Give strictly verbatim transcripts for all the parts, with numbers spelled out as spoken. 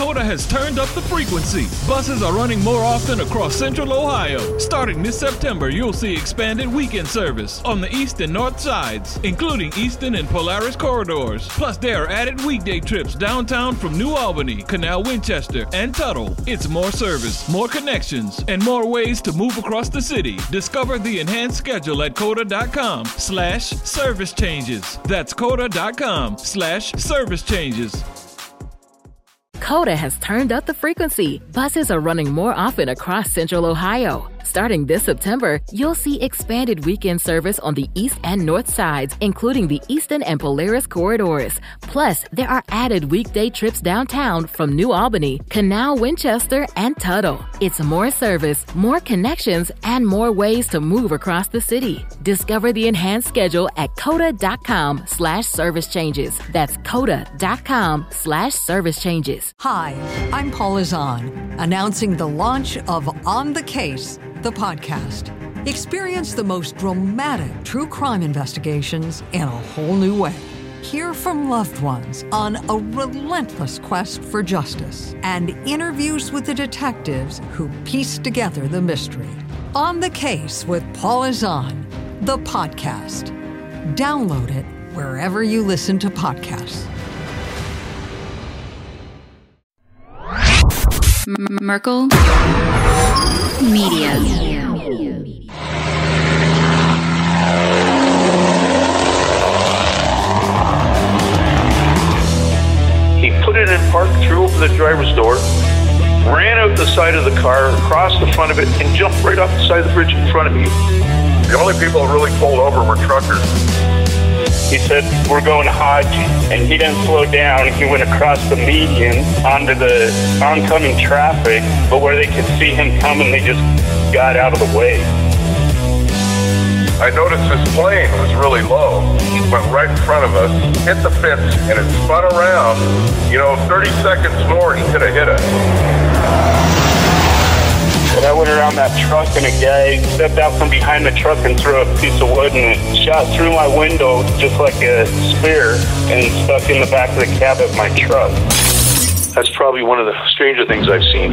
COTA has turned up the frequency. Buses are running more often across Central Ohio. Starting this September, you'll see expanded weekend service on the east and north sides, including Eastern and Polaris corridors. Plus, there are added weekday trips downtown from New Albany, Canal Winchester, and Tuttle. It's more service, more connections, and more ways to move across the city. Discover the enhanced schedule at COTA.com slash service changes. That's COTA.com slash service changes. COTA has turned up the frequency. Buses are running more often across Central Ohio. Starting this September, you'll see expanded weekend service on the east and north sides, including the Eastern and Polaris corridors. Plus, there are added weekday trips downtown from New Albany, Canal Winchester, and Tuttle. It's more service, more connections, and more ways to move across the city. Discover the enhanced schedule at COTA.com slash service changes. That's COTA.com slash service changes. Hi, I'm Paula Zahn, announcing the launch of On the Case, the podcast. Experience the most dramatic true crime investigations in a whole new way. Hear from loved ones on a relentless quest for justice and interviews with the detectives who piece together the mystery. On the Case with Paula Zahn, the podcast. Download it wherever you listen to podcasts. Merkel Media. He put it in park, threw open the driver's door, ran out the side of the car, across the front of it, and jumped right off the side of the bridge in front of me. The only people who really pulled over were truckers. He said, "We're going Hodge," and he didn't slow down. He went across the median onto the oncoming traffic, but where they could see him coming, they just got out of the way. I noticed his plane was really low. He went right in front of us, hit the fence, and it spun around. You know, thirty seconds more, he could have hit us. And I went around that truck, and a guy stepped out from behind the truck and threw a piece of wood, and it shot through my window just like a spear and stuck in the back of the cab of my truck. That's probably one of the stranger things I've seen.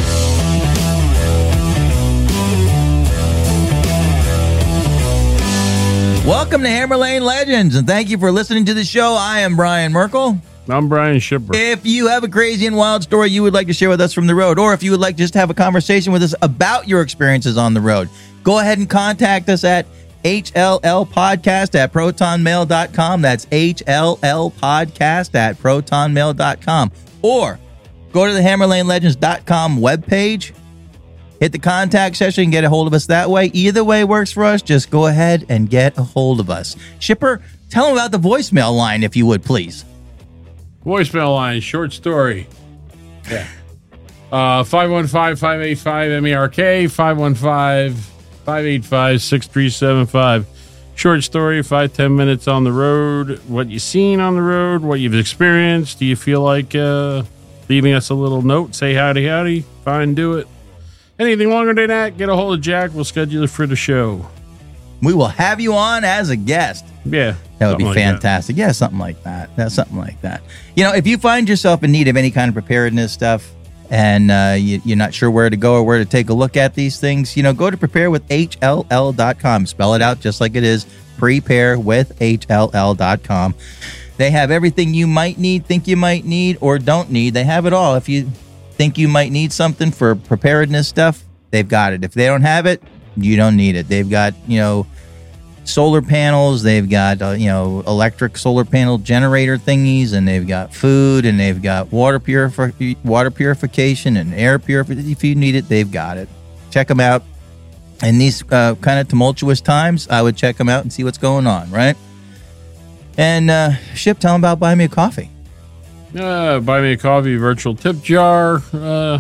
Welcome to Hammer Lane Legends, and thank you for listening to the show. I am Brian Merkel. I'm Brian Shipper. If you have a crazy and wild story you would like to share with us from the road, or if you would like just to have a conversation with us about your experiences on the road, go ahead and contact us at H L L podcast at proton mail dot com. That's H L L podcast at proton mail dot com. Or go to the hammer lane legends dot com webpage, hit the contact section, and get a hold of us that way. Either way works for us. Just go ahead and get a hold of us. Shipper, tell them about the voicemail line, if you would, please. Voicemail line, short story. Yeah. Uh, five one five, five eight five, M E R K, five one five, five eight five, six three seven five. Short story, five, ten minutes on the road. What you've seen on the road, what you've experienced. Do you feel like uh, leaving us a little note? Say howdy, howdy. Fine, do it. Anything longer than that, get a hold of Jack. We'll schedule it for the show. We will have you on as a guest. Yeah. That would be like fantastic. That. Yeah, something like that. That's something like that. You know, if you find yourself in need of any kind of preparedness stuff and uh, you, you're not sure where to go or where to take a look at these things, you know, go to prepare with H L L dot com. Spell it out just like it is. Prepare with H L L dot com. They have everything you might need, think you might need, or don't need. They have it all. If you think you might need something for preparedness stuff, they've got it. If they don't have it, you don't need it. They've got, you know, solar panels, they've got, uh, you know, electric solar panel generator thingies, and they've got food, and they've got water purifi- water purification and air purification. If you need it, they've got it. Check them out. In these uh, kind of tumultuous times, I would check them out and see what's going on, right? And uh, Ship, tell them about Buy Me a Coffee. Uh, buy Me a Coffee virtual tip jar. Uh,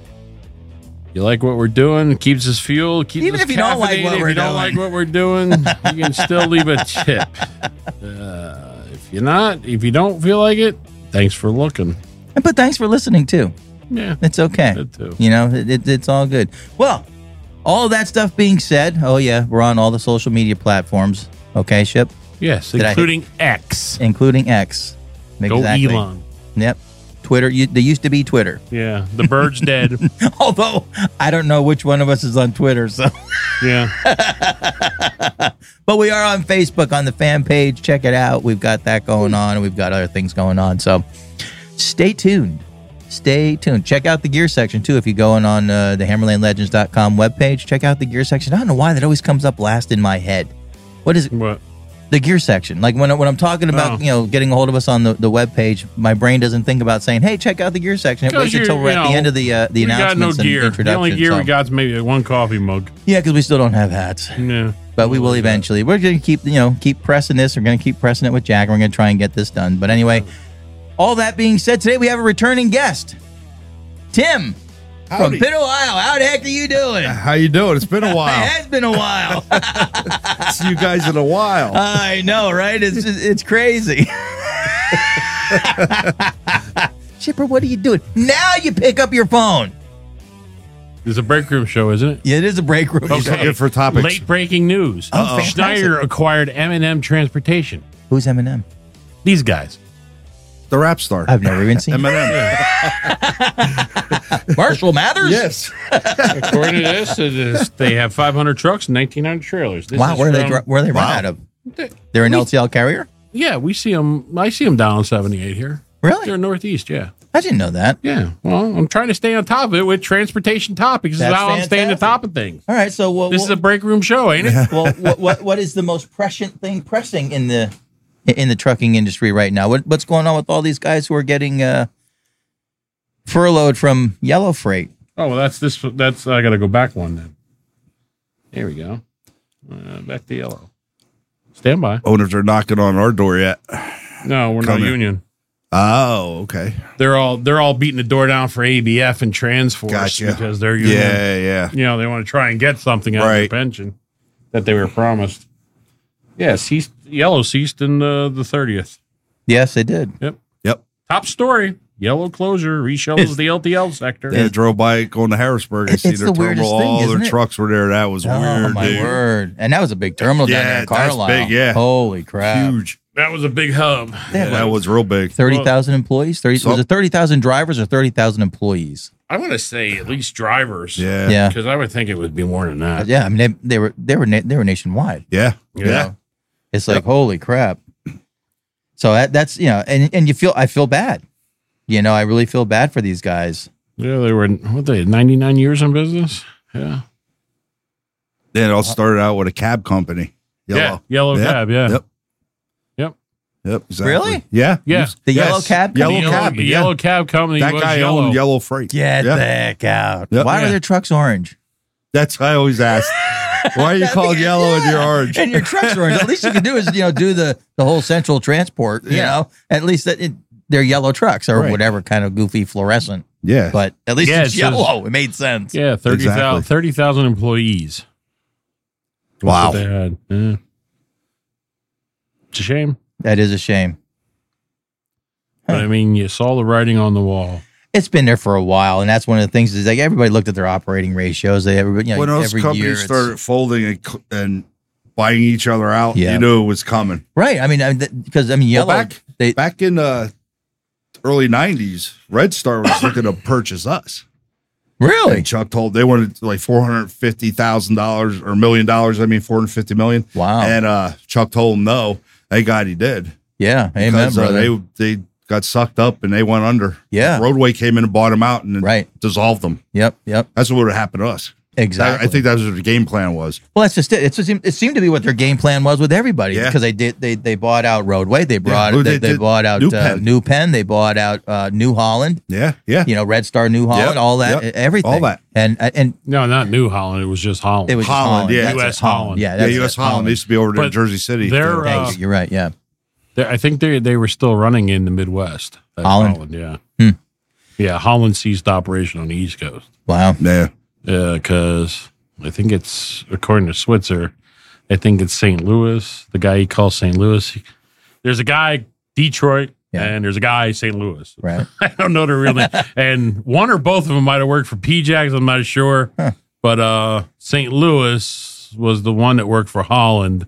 you like what we're doing? It keeps us fueled. Keeps Even us if you don't like what if we're you don't doing. like what we're doing, you can still leave a tip. Uh, if you're not, if you don't feel like it, thanks for looking. And but thanks for listening too. Yeah, it's okay. Good too. You know, it, it, it's all good. Well, all of that stuff being said, oh yeah, we're on all the social media platforms. Okay, Ship? Yes, Did including X. Including X. Go Exactly. Elon. Yep. Twitter. You, they used to be Twitter. Yeah, the bird's dead. Although I don't know which one of us is on Twitter. So yeah. But we are on Facebook on the fan page. Check it out. We've got that going on, and we've got other things going on. So stay tuned. Stay tuned. Check out the gear section, too. If you're going on uh, the hammerlane legends dot com webpage, check out the gear section. I don't know why that always comes up last in my head. What is it? What? The gear section. Like when, when I'm talking about, Oh. you know, getting a hold of us on the, the webpage, my brain doesn't think about saying, hey, check out the gear section. It waits Because until you're- we're you at the know, end of the uh, the we got no announcements and gear. The introduction. only gear so. we got is maybe one coffee mug. Yeah, because we still don't have hats. Yeah. But we will eventually. We're going to keep, you know, keep pressing this. We're going to keep pressing it with Jack. We're going to try and get this done. But anyway, all that being said, today we have a returning guest. Tim Howdy. from Pitt, Ohio. How the heck are you doing? How you doing? It's been a It while. has been a while. See you guys in a while. I know, right? It's just, it's crazy. Chipper, what are you doing? Now you pick up your phone. It's a break room show, isn't it? Yeah, it is a break room. He's show. looking for topics. Late breaking news. Oh, fantastic. Schneider acquired M and M Transportation. Who's Eminem? These guys. The rap star. I've never even seen Eminem. Marshall Mathers? Yes. According to this, it is, they have five hundred trucks and nineteen hundred trailers. This Wow, is where are they, from- dri- where are they run Wow. out of? They're an L T L carrier? Yeah, we see them. I see them down on seventy-eight here. Really? They're northeast, yeah. I didn't know that. Yeah. Well, I'm trying to stay on top of it with transportation topics. This That's is how I'm staying on fantastic. top of things. All right, so what, This is a break room show, ain't it? well, what, what what is the most prescient thing pressing in the in the trucking industry right now? What what's going on with all these guys who are getting uh, furloughed from Yellow Freight? Oh, well, that's this. That's I got to go back one then. There we go. Uh, back to yellow. Stand by. I wonder if they're knocking on our door yet. No, we're Coming. not union. Oh, okay. They're all they're all beating the door down for A B F and Transforce Gotcha. because they're union. Yeah, yeah. You know, they want to try and get something out of Right. their pension that they were promised. Yeah, ceased, yellow ceased in the the thirtieth. Yes, they did. Yep. Yep. Top story. Yellow closure reshuttles the L T L sector. Yeah, I drove by going to Harrisburg and It's see the their weirdest terminal. thing, All isn't their it? trucks were there. That was Oh weird, my dude. word! And that was a big terminal down there Yeah, in that's Carlisle. big, yeah. Holy crap! Huge. That was a big hub. They had Yeah, that like was real big. thirty thousand employees. Thirty So- was it thirty thousand drivers or thirty thousand employees? I want to say at least drivers. Yeah. Yeah, Because I would think it would be more than that. yeah. I mean, they, they were they were na- they were nationwide. Yeah. you Yeah. know? It's like holy crap. So that, that's you know, and and you feel I feel bad. You know, I really feel bad for these guys. Yeah, they were, what they, ninety-nine years in business? Yeah. Then it all started out with a cab company. Yellow. Yeah, Yellow Yep. Cab, yeah. Yep. Yep. Yep. Exactly. Really? Yeah. Yeah. Yes. The Yellow Cab Yellow company? The Cab. The yeah. Yellow Cab Company That was guy yellow. owned Yellow Freight. Get Yeah. the heck out! Yep. Why Yeah. are their trucks orange? That's I always ask. Why are you called yellow and you're orange? And your trucks are orange. At least you can do is you know do the the whole central transport. You Yeah. know, at least that it, they're yellow trucks or Right. whatever kind of goofy fluorescent. Yeah. But at least Yeah, it's it says- yellow. It made sense. Yeah, thirty thousand Exactly. thirty thousand employees. That's Wow. what they had. Yeah. It's a shame. That is a shame. But I mean, you saw the writing on the wall. It's been there for a while, and that's one of the things is like everybody looked at their operating ratios. They everybody, you know, when those every companies year it's- started folding and, cl- and buying each other out, Yeah. you knew it was coming. right. I mean, I mean, because I mean, Well, yellow. back they back in the early nineties, Red Star was looking to purchase us. really. And Chuck told they wanted like four hundred fifty thousand dollars or a million dollars. I mean, four hundred fifty million. Wow. And uh, Chuck told him no. Thank God he did. Yeah. Amen, Because uh, brother. they they got sucked up and they went under. Yeah. Roadway came in and bought them out and then Right. dissolved them. Yep. Yep. That's what would have happened to us. Exactly. I, I think that was what the game plan was. Well, that's just it. It's just, it seemed to be what their game plan was with everybody Yeah. because they did they they bought out Roadway, they brought Who they, they they did? bought out New uh, Penn. New Penn, they bought out uh, New Holland, Yeah, yeah. you know, Red Star, New Holland, Yep, all that, yep, everything, all that. and and No, not New Holland. It was just Holland. it was just Holland, Holland, yeah. That's U S it, Holland. yeah, yeah, that's U S it, Holland used to be over there in But Jersey City. they're, Yeah. uh, Thank you. You're right, yeah. They- I think they they were still running in the Midwest. That's Holland? yeah. Hmm. Yeah, Holland ceased operation on the East Coast. Wow, yeah. Yeah, because I think it's, according to Switzer, I think it's Saint Louis. The guy he calls Saint Louis. He- there's a guy, Detroit, Yeah. and there's a guy, Saint Louis. right. I don't know the real name. And one or both of them might have worked for P JAX. I'm not sure. Huh. But uh, Saint Louis was the one that worked for Holland.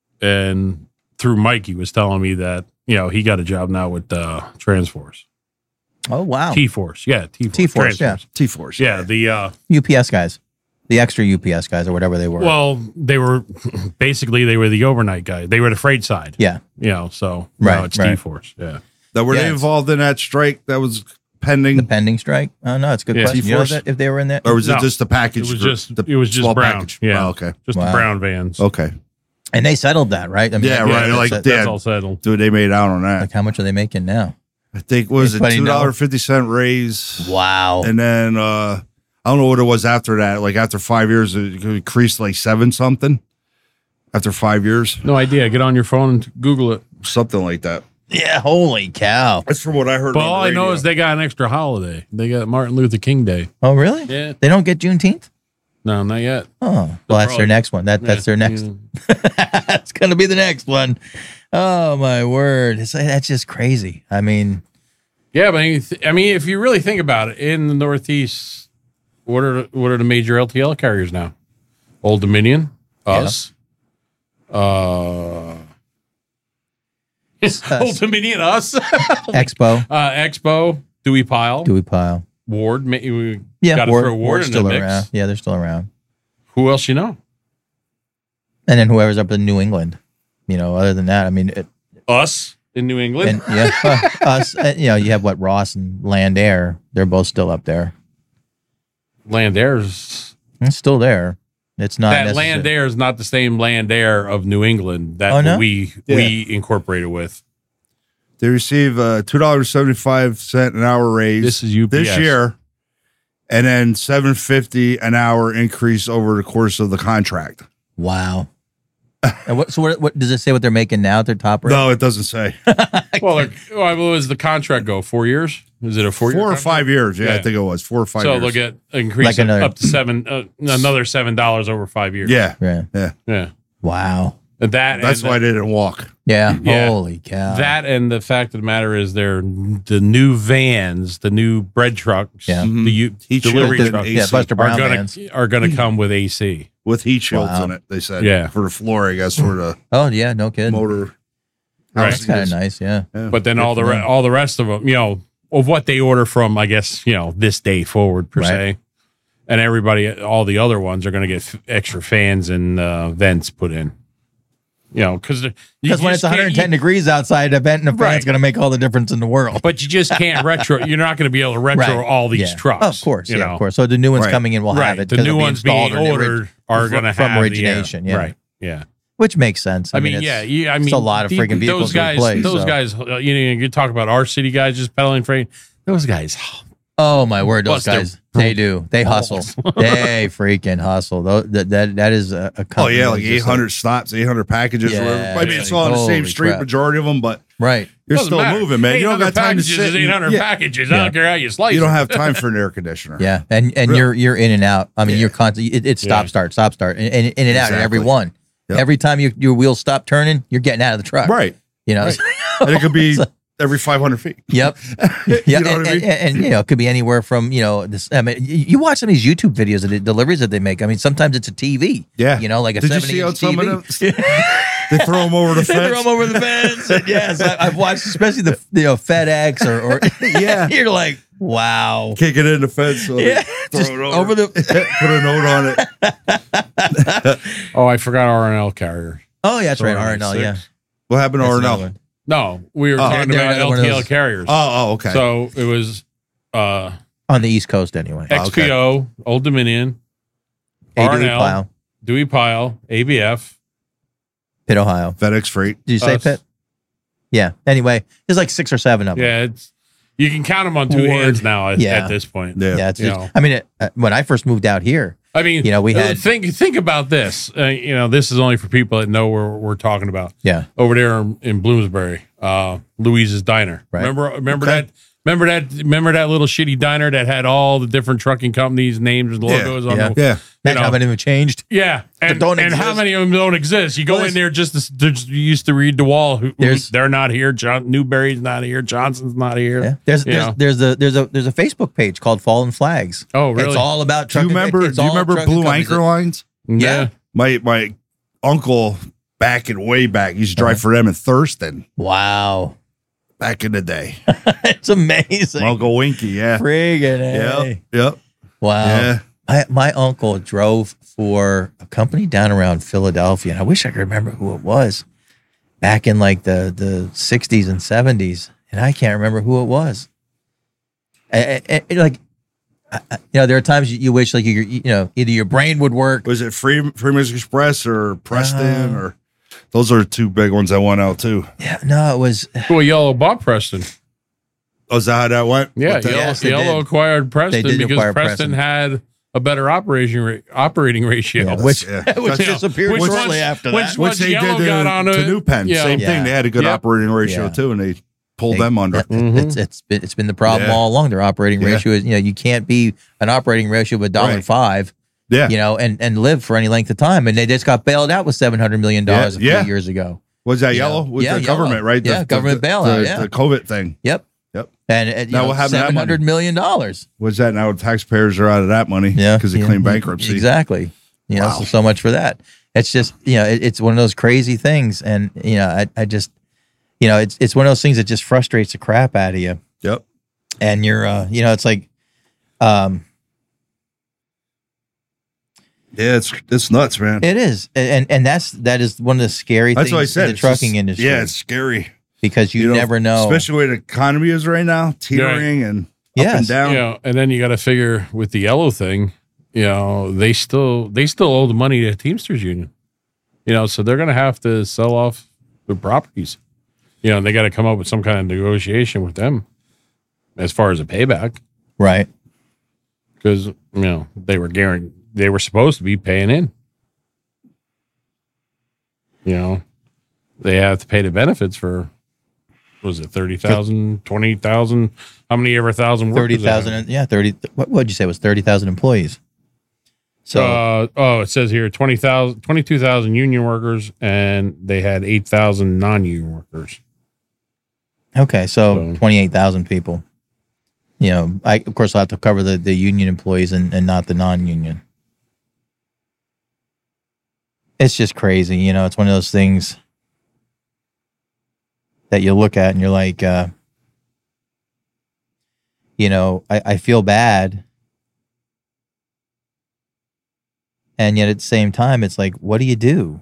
And through Mike, he was telling me that, you know, he got a job now with uh, Transforce. Oh wow. T-Force. Yeah, T-Force. T-Force, yeah. T-Force. Yeah, the uh, U P S guys. The extra U P S guys or whatever they were. well, they were basically they were the overnight guys. They were the freight side. Yeah. You know, so Right, now it's right. T-Force. Yeah. Now, were Yeah, they it's- involved in that strike that was pending? The pending strike? Oh no, it's a good Yeah. question. You know T-Force? that if they were in there? Or was No, it just the package? It was group, just the it was just small brown. package? Yeah. Oh, okay. Just Wow. the brown vans. Okay. And they settled that, right? I mean, Yeah, like, right. that's- Like, that's- yeah. That's all settled. Dude, they made out on that. like how much are they making now? I think, what was it Anybody two know? dollars and fifty cents raise? Wow. And then, uh, I don't know what it was after that. Like, after five years, it increased to like seven something. After five years. No idea. Get on your phone and Google it. Something like that. Yeah, holy cow. That's from what I heard. But on the all I know radio. is they got an extra holiday. They got Martin Luther King Day. Oh really? Yeah. They don't get Juneteenth? No, not yet. Oh, well, that's probably- their next one. That that's Yeah, their next. yeah. That's gonna be the next one. Oh my word! It's, that's just crazy. I mean, Yeah, but I mean, th- I mean, if you really think about it, in the Northeast, what are what are the major L T L carriers now? Old Dominion, us, uh, Old Dominion, us, Expo, uh, Expo, Dewey Pile, Dewey Pile, Ward. ma- We yeah, got to Ward- throw Ward Ward's in still the mix. around. Yeah, they're still around. Who else you know? And then whoever's up in New England, you know. Other than that, I mean, it, Us in New England. and yeah, uh, us. Uh, you know, you have what Ross and Land Air. They're both still up there. Land Air's It's still there. It's not that necessary- Land Air is not the same Land Air of New England that Oh, no? we Yeah. we incorporated with. They receive a two dollars and seventy-five cents an hour raise This is U P S. this year, and then seven fifty an hour increase over the course of the contract. Wow. And what? So what, what does it say? What they're making now at their top rate? No, it doesn't say. Well, like, well, what does the contract go? Four years? Is it a four? Four or five years. Yeah, I think it was four or five So years. they'll get increase Like another- up to seven, uh, another seven dollars over five years. yeah, Yeah. yeah. yeah. Wow. And That That's and why the, they didn't walk. Yeah. Yeah. Holy cow. that and the fact of the matter is they're the new vans, the new bread trucks, Yeah. the U, Heat delivery shielded trucks yeah, Buster are Brown gonna vans. are gonna come with A C. With heat shields Wow. in it, they said. Yeah. For the floor, I guess, for the Oh yeah, no kidding. motor. Right. That's kind of nice. Yeah. Yeah. But then all the re- all the rest of them, you know, of what they order from, I guess, you know, this day forward per Right. se, and everybody, all the other ones are going to get f- extra fans and uh, vents put in. You know, because Because when it's one hundred ten degrees outside, a vent and a fan's Right. going to make all the difference in the world. but you just can't retro. You're not going to be able to retro Right. all these Yeah. trucks. Of course, you yeah, know? of course. So the new ones Right. coming in will Right. have it. The 'cause new it'll be ones being installed in the ori- ordered are fr- going to from have origination. The, Yeah. uh, right. Yeah. Which makes sense. I, I mean, mean, it's, yeah, you, I mean, it's a lot of the- freaking vehicles Those guys, to replace. those so. guys, uh, you know, you talk about our city guys just pedaling freight. Those guys, Oh my word, those Plus they're guys, they do. They hustle. they freaking hustle. Those, that, that that is a, a Oh, company yeah, that's like just eight hundred stops, eight hundred packages. Yeah, or whatever. I mean, it's all on the holy same street, crap. majority of them, but right. you're doesn't still matter. moving, man. You don't eight hundred got time to packages sit. is eight hundred yeah. packages. I Yeah. don't care how you slice. You don't it. have time for an air conditioner. Yeah, and and Really? you're you're in and out. I mean, Yeah. you're constantly. It, it's stop Yeah. start stop start and, and in and out in every Exactly. one. Yep. Every time you, your wheels stop turning, you're getting out of the truck. Right. You know. Right. And it could be every five hundred feet. Yep. You Yeah, know and, what I mean? and, and, you know, it could be anywhere from, you know, this. I mean, you, you watch some of these YouTube videos of the deliveries that they make. I mean, sometimes it's a T V. Yeah. You know, like a Did you seventy see on inch some T V. of them? They throw them over the They fence. throw them over the fence. And yes, I, I've watched, especially the you know FedEx or, or Yeah. You're like, wow. Kick it in the fence. So Yeah, throw just it over. over. the. Put a note on it. Oh, I forgot R and L carrier. Oh, yeah, that's right. Sorry, R and L. Yeah. six. What happened to That's R and another L? one. No, we were Oh. talking They're about another one of L T L those- carriers. Oh, oh, okay. So it was uh, On the East Coast, anyway. X P O, Old Dominion, A R and Dewey L, Pile, Dewey Pile, A B F. Pitt, Ohio. FedEx Freight. Did you say Us. Pitt? Yeah. Anyway, there's like six or seven of them. Yeah, it's you can count them on two Ward. hands now at, Yeah. at this point. Yeah. Yeah. It's You just, know. I mean, it, uh, when I first moved out here, I mean, You know, we uh, had- think think about this. Uh, you know, this is only for people that know where we're talking about. yeah. Over there in, in Bloomsbury, uh, Louise's Diner. Right. Remember, remember Okay. that. Remember that. Remember that little shitty diner that had all the different trucking companies' names and logos on yeah. the Yeah. And know. how many have changed? Yeah, and, don't and how exist. many of them don't exist? You go Well, in there just to, to just- you used to read the wall. Who, who- There's- they're not here. John Newberry's not here. Johnson's not here. Yeah. There's You there's, know. there's a there's a there's a Facebook page called Fallen Flags. Oh, really? It's all about Do you trucking. remember? it's Do you all remember trucking Blue companies. Anchor Lines? yeah. My my uncle back and way back used to drive Uh-huh. for them in Thurston. Wow. Back in the day. It's amazing. Uncle Winky, yeah. Friggin' A. Yep. Yep. Wow. Yeah. My, my uncle drove for a company down around Philadelphia, and I wish I could remember who it was back in like the, the sixties and seventies, and I can't remember who it was. I, I, I, like, I, I- you know, there are times you, you wish like you you know either your brain would work. Was it Free Freeman's Express or Preston Uh, or those are two big ones that went out too. Yeah, no, it was. Well, Yellow bought Preston. Oh, is that how that went? Yeah, With the- Yellow, Yes, they Yellow did. acquired Preston did because acquire Preston, Preston. had a better operating ra- operating ratio. Yeah, which yeah. which That's- disappeared Which shortly once- after which that. once Which they Yellow did got to, on to it, New Penn. yeah. Same Yeah. thing. They had a good Yep. operating ratio Yeah. too, and they pulled They- them under. that- It's it's been it's been the problem Yeah. all along. Their operating Yeah. ratio is you know you can't be an operating ratio of a dollar Right. five, Yeah. you know, and and live for any length of time. And they just got bailed out with seven hundred million dollars Yeah. a Yeah. few years ago. Was that You yellow? know? Was Yeah, the yellow. government, right? The- Yeah, the- government the, bailout, The, yeah. the COVID thing. Yep. Yep. And uh, you Now know, what happened to that seven hundred million dollars. Was that now taxpayers are out of that money? Yeah, Because they yeah, claimed yeah, bankruptcy. Exactly. You know, Wow. so, so much for that. It's just you know it, it's one of those crazy things, and you know I I just you know it's it's one of those things that just frustrates the crap out of you. Yep. And you're uh you know it's like um Yeah, it's it's nuts, man. it is and and that's that is one of the scary That's things what I said. in the It's trucking just- industry. Yeah, it's scary. because you, You know, never know. Especially where the economy is right now, teetering and up Yes. and down. You know, and then you got to figure with the Yellow thing, you know, they still they still owe the money to Teamsters Union. You know, so they're going to have to sell off the properties. You know, they got to come up with some kind of negotiation with them as far as a payback, Right. because you know they were guaranteed they were supposed to be paying in. You know, they have to pay the benefits for what was it thirty thousand, twenty thousand? How many ever thousand? Thirty workers they have? thousand. Yeah, thirty. What would you say it was thirty thousand employees? So uh, oh, it says here twenty thousand, twenty-two thousand union workers, and they had eight thousand non-union workers. okay, so So- twenty-eight thousand people. You know, I of course I'll have to cover the, the union employees and, and not the non-union. It's just crazy, you know. It's one of those things that you look at and you're like, uh, you know, I, I feel bad. And yet at the same time, it's like, what do you do?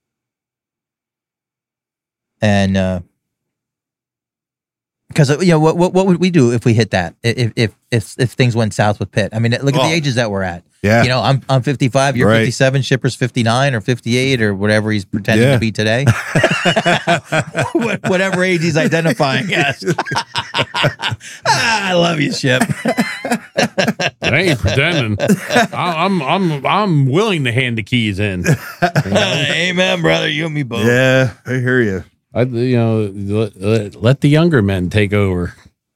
And uh, because you know what, what what would we do if we hit that? If if if if things went south with Pitt? I mean, look at Oh. the ages that we're at. Yeah. You know, I'm I'm fifty-five, you're Right. fifty-seven, Shipper's fifty-nine or fifty-eight or whatever he's pretending Yeah. to be today. What- whatever age he's identifying as. ah, I love you, Ship. I ain't pretending. I, I'm I'm I'm willing to hand the keys in. Amen, brother. You and me both. Yeah, I hear you. I, you know, let, let, let the younger men take over.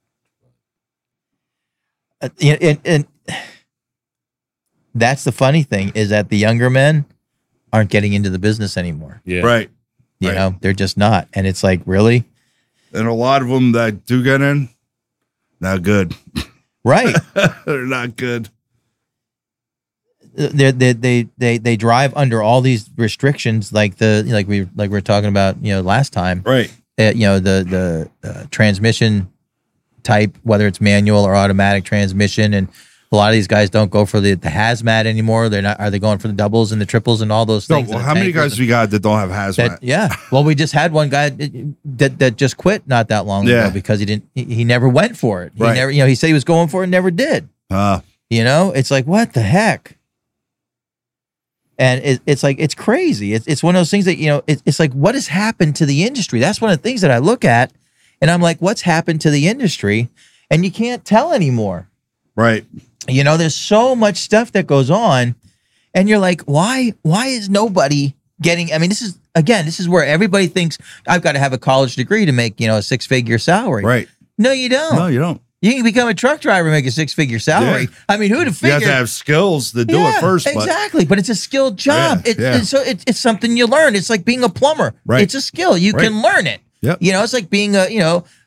Uh, and, and, and that's the funny thing is that the younger men aren't getting into the business anymore. Yeah, Right. You Right. know, they're just not. And it's like, really? And a lot of them that do get in, not good. Right. They're not good. they they they they they drive under all these restrictions, like the like we like we were talking about, you know, last time. Right. Uh, you know, the the uh, transmission type, whether it's manual or automatic transmission, and a lot of these guys don't go for the, the hazmat anymore. They're not. Are they going for the doubles and the triples and all those So, things? well, and the how many tankers guys we got that don't have hazmat? That, yeah. Well, we just had one guy that that just quit not that long Yeah. ago because he didn't. He, he never went for it. He Right. never. You know, he said he was going for it, and never did. Uh, You know, it's like, what the heck? And it, it's like, it's crazy. It's, it's one of those things that, you know, it, it's like, what has happened to the industry? That's one of the things that I look at and I'm like, what's happened to the industry? And you can't tell anymore. right. You know, there's so much stuff that goes on and you're like, why, why is nobody getting, I mean, this is, again, this is where everybody thinks I've got to have a college degree to make, you know, a six figure salary. Right. No, you don't. No, you don't. You can become a truck driver and make a six figure salary. Yeah. I mean, who'd have You figured? have to have skills to do Yeah, it first. But exactly. But it's a skilled job. Yeah, It, yeah. It's, so it, it's something you learn. It's like being a plumber. Right. It's a skill. You Right. can learn it. Yep. You know, it's like being a, you know,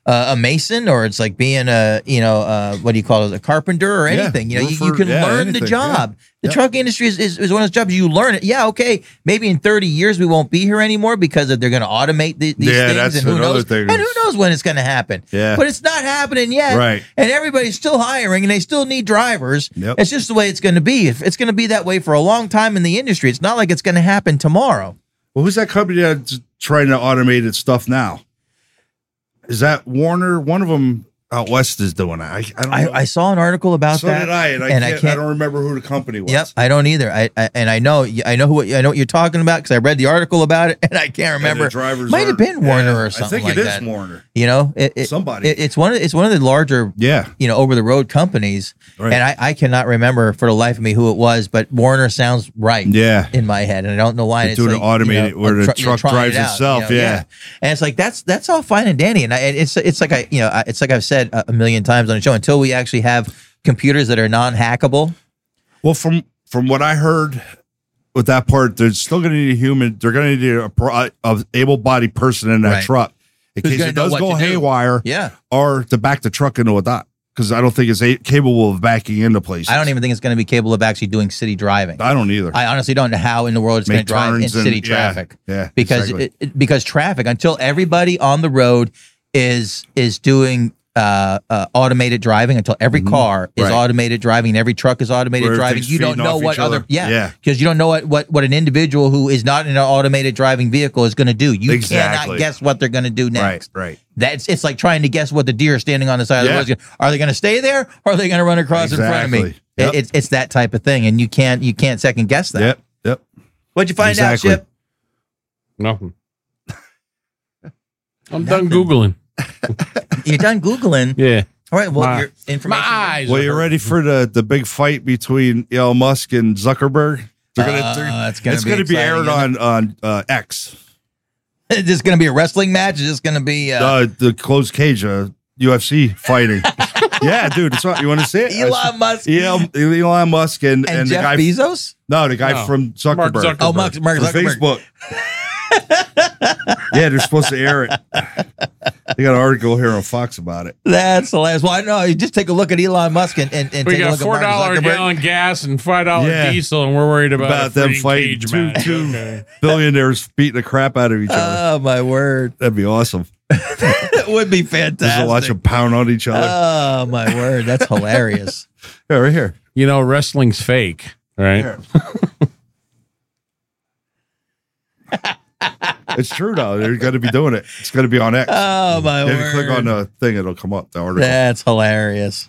uh, a mason, or it's like being a, you know, uh, what do you call it, a carpenter or Yeah, anything. You know, you, roofer, you can yeah, learn the anything, job. yeah. The Yep. truck industry is, is, is one of those jobs you learn it. Yeah, okay, maybe in thirty years we won't be here anymore because they're going to automate the, these Yeah, things, that's and who another knows, thing and who is- knows when it's going to happen. Yeah. But it's not happening yet, Right. And everybody's still hiring, and they still need drivers. Yep. It's just the way it's going to be. If it's going to be that way for a long time in the industry, it's not like it's going to happen tomorrow. Well, who's that company that's trying to automate its stuff now? Is that Warner? One of them out west is doing it. I, I don't know. I, I saw an article about so that. did I, and, I, can't, I don't remember who the company was. Yep, I don't either. I, I and I know I know who I know what you're talking about because I read the article about it, and I can't And the remember. drivers Might have aren't- been Warner yeah, or something I think like it is that. Warner. You know, it, it, Somebody. It, it's one of it's one of the larger, Yeah. you know, over the road companies, Right. and I, I cannot remember for the life of me who it was, but Warner sounds right. Yeah. in my head, and I don't know why. They're It's doing like, it automated you know, where the tr- truck trying drives it out, itself, you know, yeah. and it's like that's that's all fine and dandy, and I, and it's it's like I you know I- it's like I've said a, a million times on the show. Until we actually have computers that are non-hackable. Well, from from what I heard with that part, they're still going to need a human. They're going to need a, pro- a able-bodied person in that Right. truck in Who's case gonna it know does what go to do. haywire. Yeah. Or to back the truck into a dot, because I don't think it's a- capable of backing into places. I don't even think it's going to be capable of actually doing city driving. I don't either. I honestly don't know how in the world it's going to Make drive in turns and- city yeah, traffic. yeah, because exactly. it, it- because traffic until everybody on the road is is doing uh, uh, automated driving, until every car is Right. automated driving and every truck is automated Where driving. everything's You don't feeding know off what each other. other yeah Yeah. because you don't know what, what what an individual who is not in an automated driving vehicle is going to do. You Exactly. cannot guess what they're going to do next. Right, right. That's it's like trying to guess what the deer standing on the side Yeah. of the road is gonna, are they going to stay there or are they going to run across in front of me? Exactly. Yep. It, it's it's that type of thing, and you can't you can't second guess that. Yep, yep. What'd you find Exactly. out, Chip? Nothing. I'm done Googling. You're done Googling. Yeah. All right. Well, My- your information. My eyes. Well, are you hurting. ready for the, the big fight between Elon Musk and Zuckerberg? They're gonna, Uh, they're- it's gonna be gonna be exciting, aired isn't on on uh, X. Is this going to be a wrestling match? Is this going to be uh, Uh, the closed cage, uh, U F C fighting. Yeah, dude, it's what you want to see it. Elon Musk Elon, Elon Musk and, and, and, the Jeff guy. Bezos? No, the guy No. from Zuckerberg. Mark Zuckerberg. Oh, Mark, Mark For Zuckerberg. Facebook. Yeah, they're supposed to air it. They got an article here on Fox about it. That's the last one. No, you just take a look at Elon Musk and, and, and We take a got look four at Mark dollar Zuckerberg. gallon gas and five dollar Yeah. diesel, and we're worried about, About a them freaking fighting cage two, match. two Okay. billionaires beating the crap out of each other. Oh, my word. That'd be awesome. It would be Just to fantastic. watch them pound on each other. Oh, my word. That's hilarious. yeah, right here. You know, wrestling's fake, right? Here. It's true though. They're going to be doing it. It's going to be on X. Oh, my If you word. click on the thing, it'll come up. The article. That's hilarious.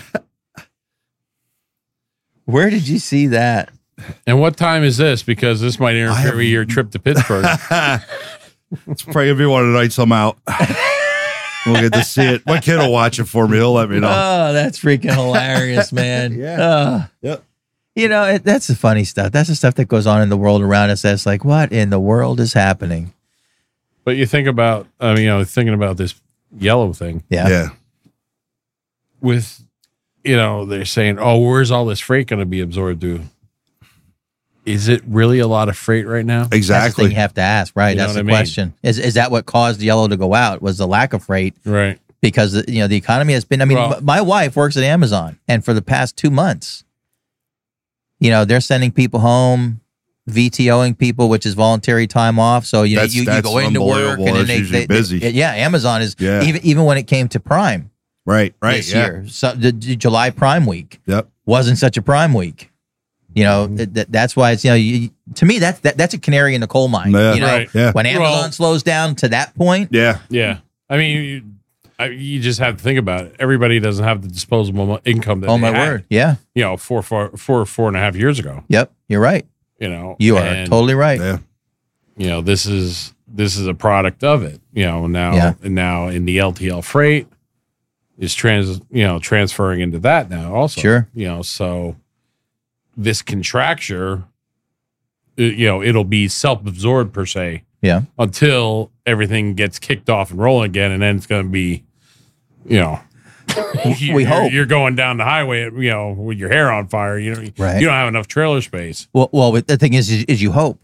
Where did you see that? And what time is this? Because this might interfere with your trip to Pittsburgh. It's probably gonna be one of the nights I'm out. We'll get to see it. My kid will watch it for me. He'll let me know. Oh, that's freaking hilarious, man. Yeah. Oh. Yep. You know, it, that's the funny stuff. That's the stuff that goes on in the world around us. That's like, what in the world is happening? But you think about, I mean, you know, thinking about this yellow thing Yeah. Yeah. with, you know, they're saying, oh, where's all this freight going to be absorbed to? Is it really a lot of freight right now? That's the Exactly. thing you have to ask, right? You know That's what the I mean? question. Is is that what caused yellow to go out? Was the lack of freight? Right. Because you know the economy has been. I mean, Well- m- my wife works at Amazon, and for the past two months, you know, they're sending people home, VTOing people, which is voluntary time off. So you know, That's- you, you that's go into work, unbelievable. and then That's they, usually they, busy. they- yeah, Amazon is Yeah. even even when it came to Prime Right. Right. this yeah. year. So the, the July Prime week Yep. wasn't such a Prime week. You know, Mm-hmm. th- th- that's why it's, you know, you, to me, that's, that, that's a canary in the coal mine. Yeah. You know, Right. Yeah. when Amazon Well- slows down to that point, Yeah. Yeah. I mean, you, I, you just have to think about it. Everybody doesn't have the disposable mo- income that oh they my had, word. Yeah. you know, four, four, four, four and a half years ago, Yep. You're right. you know. You are and, totally right. Yeah. You know, this is, this is a product of it, you know, now, Yeah. and now in the L T L freight is trans, you know, transferring into that now also. Sure. You know, so this contracture, uh, you know, it'll be self-absorbed per se Yeah. until everything gets kicked off and rolling again. And then it's going to be, you know, you- We you're, hope. you're going down the highway, you know, with your hair on fire. You know, Right. you don't have enough trailer space. Well, well, but the thing is, is, is you hope.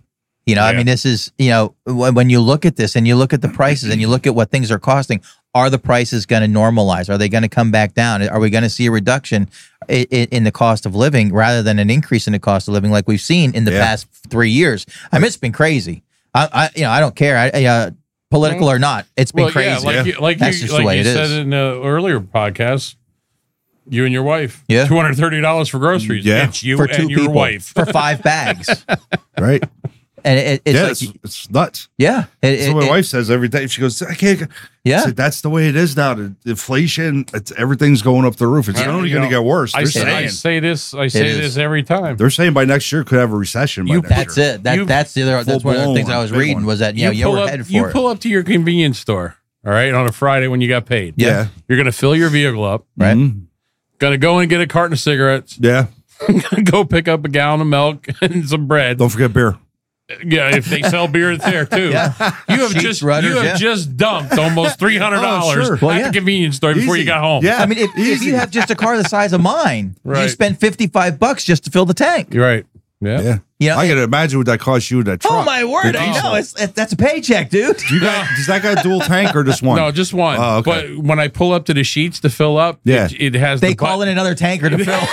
You know, I Yeah. mean, this is, you know, when, when you look at this and you look at the prices and you look at what things are costing, are the prices going to normalize? Are they going to come back down? Are we going to see a reduction in, in the cost of living rather than an increase in the cost of living like we've seen in the Yeah. past three years? I mean, it's been crazy. I, I you know, I don't care. I, uh, political or not, it's been Well, crazy. Yeah, like you, like That's you, just like the way you it said is. in an earlier podcast, you and your wife, Yeah. two hundred thirty dollars for groceries. Yeah. It's you For and two your people wife. for five bags, Right? and it, it's yeah, like, it's, it's nuts. yeah, it, That's what my it- wife says every day. She goes, I can't. Yeah. I said, that's the way it is now. The inflation, it's, everything's going up the roof. It's Well, only you going to know, get worse. I They're say, I saying. say this. I say is. this every time. They're saying by next year could have a recession. By You- next That's year. it. That You- that's the other. That's one of the full-blown things I one, was big reading one. was that you know you pull were up, headed you for pull it, up to your convenience store, all right, on a Friday when you got paid. Yeah. You're going to fill your vehicle up. right? Mhm. Going to go and get a carton of cigarettes. Yeah. Gonna go pick up a gallon of milk and some bread. Don't forget beer. Yeah, if they sell beer, it's there too. Yeah. You have Sheets, just rudders, you have yeah. just dumped almost three hundred dollars Oh, sure. Well, at yeah. the convenience store before Easy. you got home. Yeah. I mean, if, if Easy. you have just a car the size of mine, you Right. spend fifty-five bucks just to fill the tank. You're right. Yeah. Yeah. You know, I can imagine what that cost you in that truck. Oh my word! The I diesel. know it's, it, that's a paycheck, dude. Do you got, does that got dual tank or just one? No, just one. Oh, okay. But when I pull up to the sheets to fill up, Yeah. it, it has They the call in another tanker to fill.